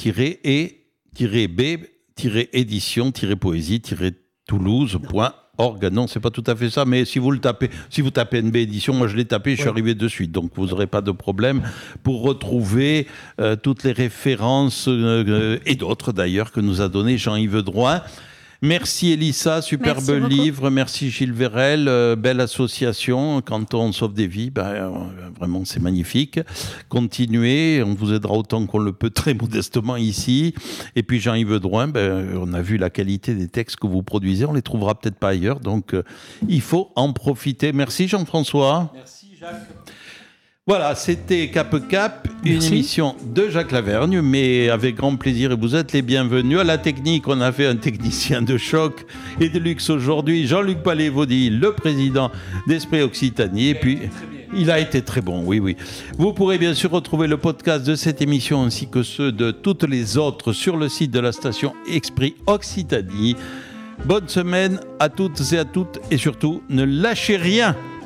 N-E-B-Édition-Poésie-Toulouse point org. Non, c'est pas tout à fait ça, mais si vous le tapez, si vous tapez N B Édition, moi je l'ai tapé, je suis ouais. arrivé de suite, donc vous n'aurez pas de problème pour retrouver euh, toutes les références euh, et d'autres d'ailleurs que nous a donné Jean-Yves Drouin. Merci Elissa, superbe merci livre. Merci Gilles Vérel, euh, belle association. Quand on sauve des vies, ben, euh, vraiment c'est magnifique. Continuez, on vous aidera autant qu'on le peut très modestement ici. Et puis Jean-Yves Drouin, ben, on a vu la qualité des textes que vous produisez, on les trouvera peut-être pas ailleurs, donc euh, il faut en profiter. Merci Jean-François. Merci Jacques. Voilà, c'était Cap Cap, une Merci. émission de Jacques Lavergne, mais avec grand plaisir, et vous êtes les bienvenus. À la technique, on a fait un technicien de choc et de luxe aujourd'hui, Jean-Luc Palévaudy, le président d'Esprit Occitanie, et puis il a été très bon, oui, oui. Vous pourrez bien sûr retrouver le podcast de cette émission ainsi que ceux de toutes les autres sur le site de la station Esprit Occitanie. Bonne semaine à toutes et à toutes, et surtout, ne lâchez rien.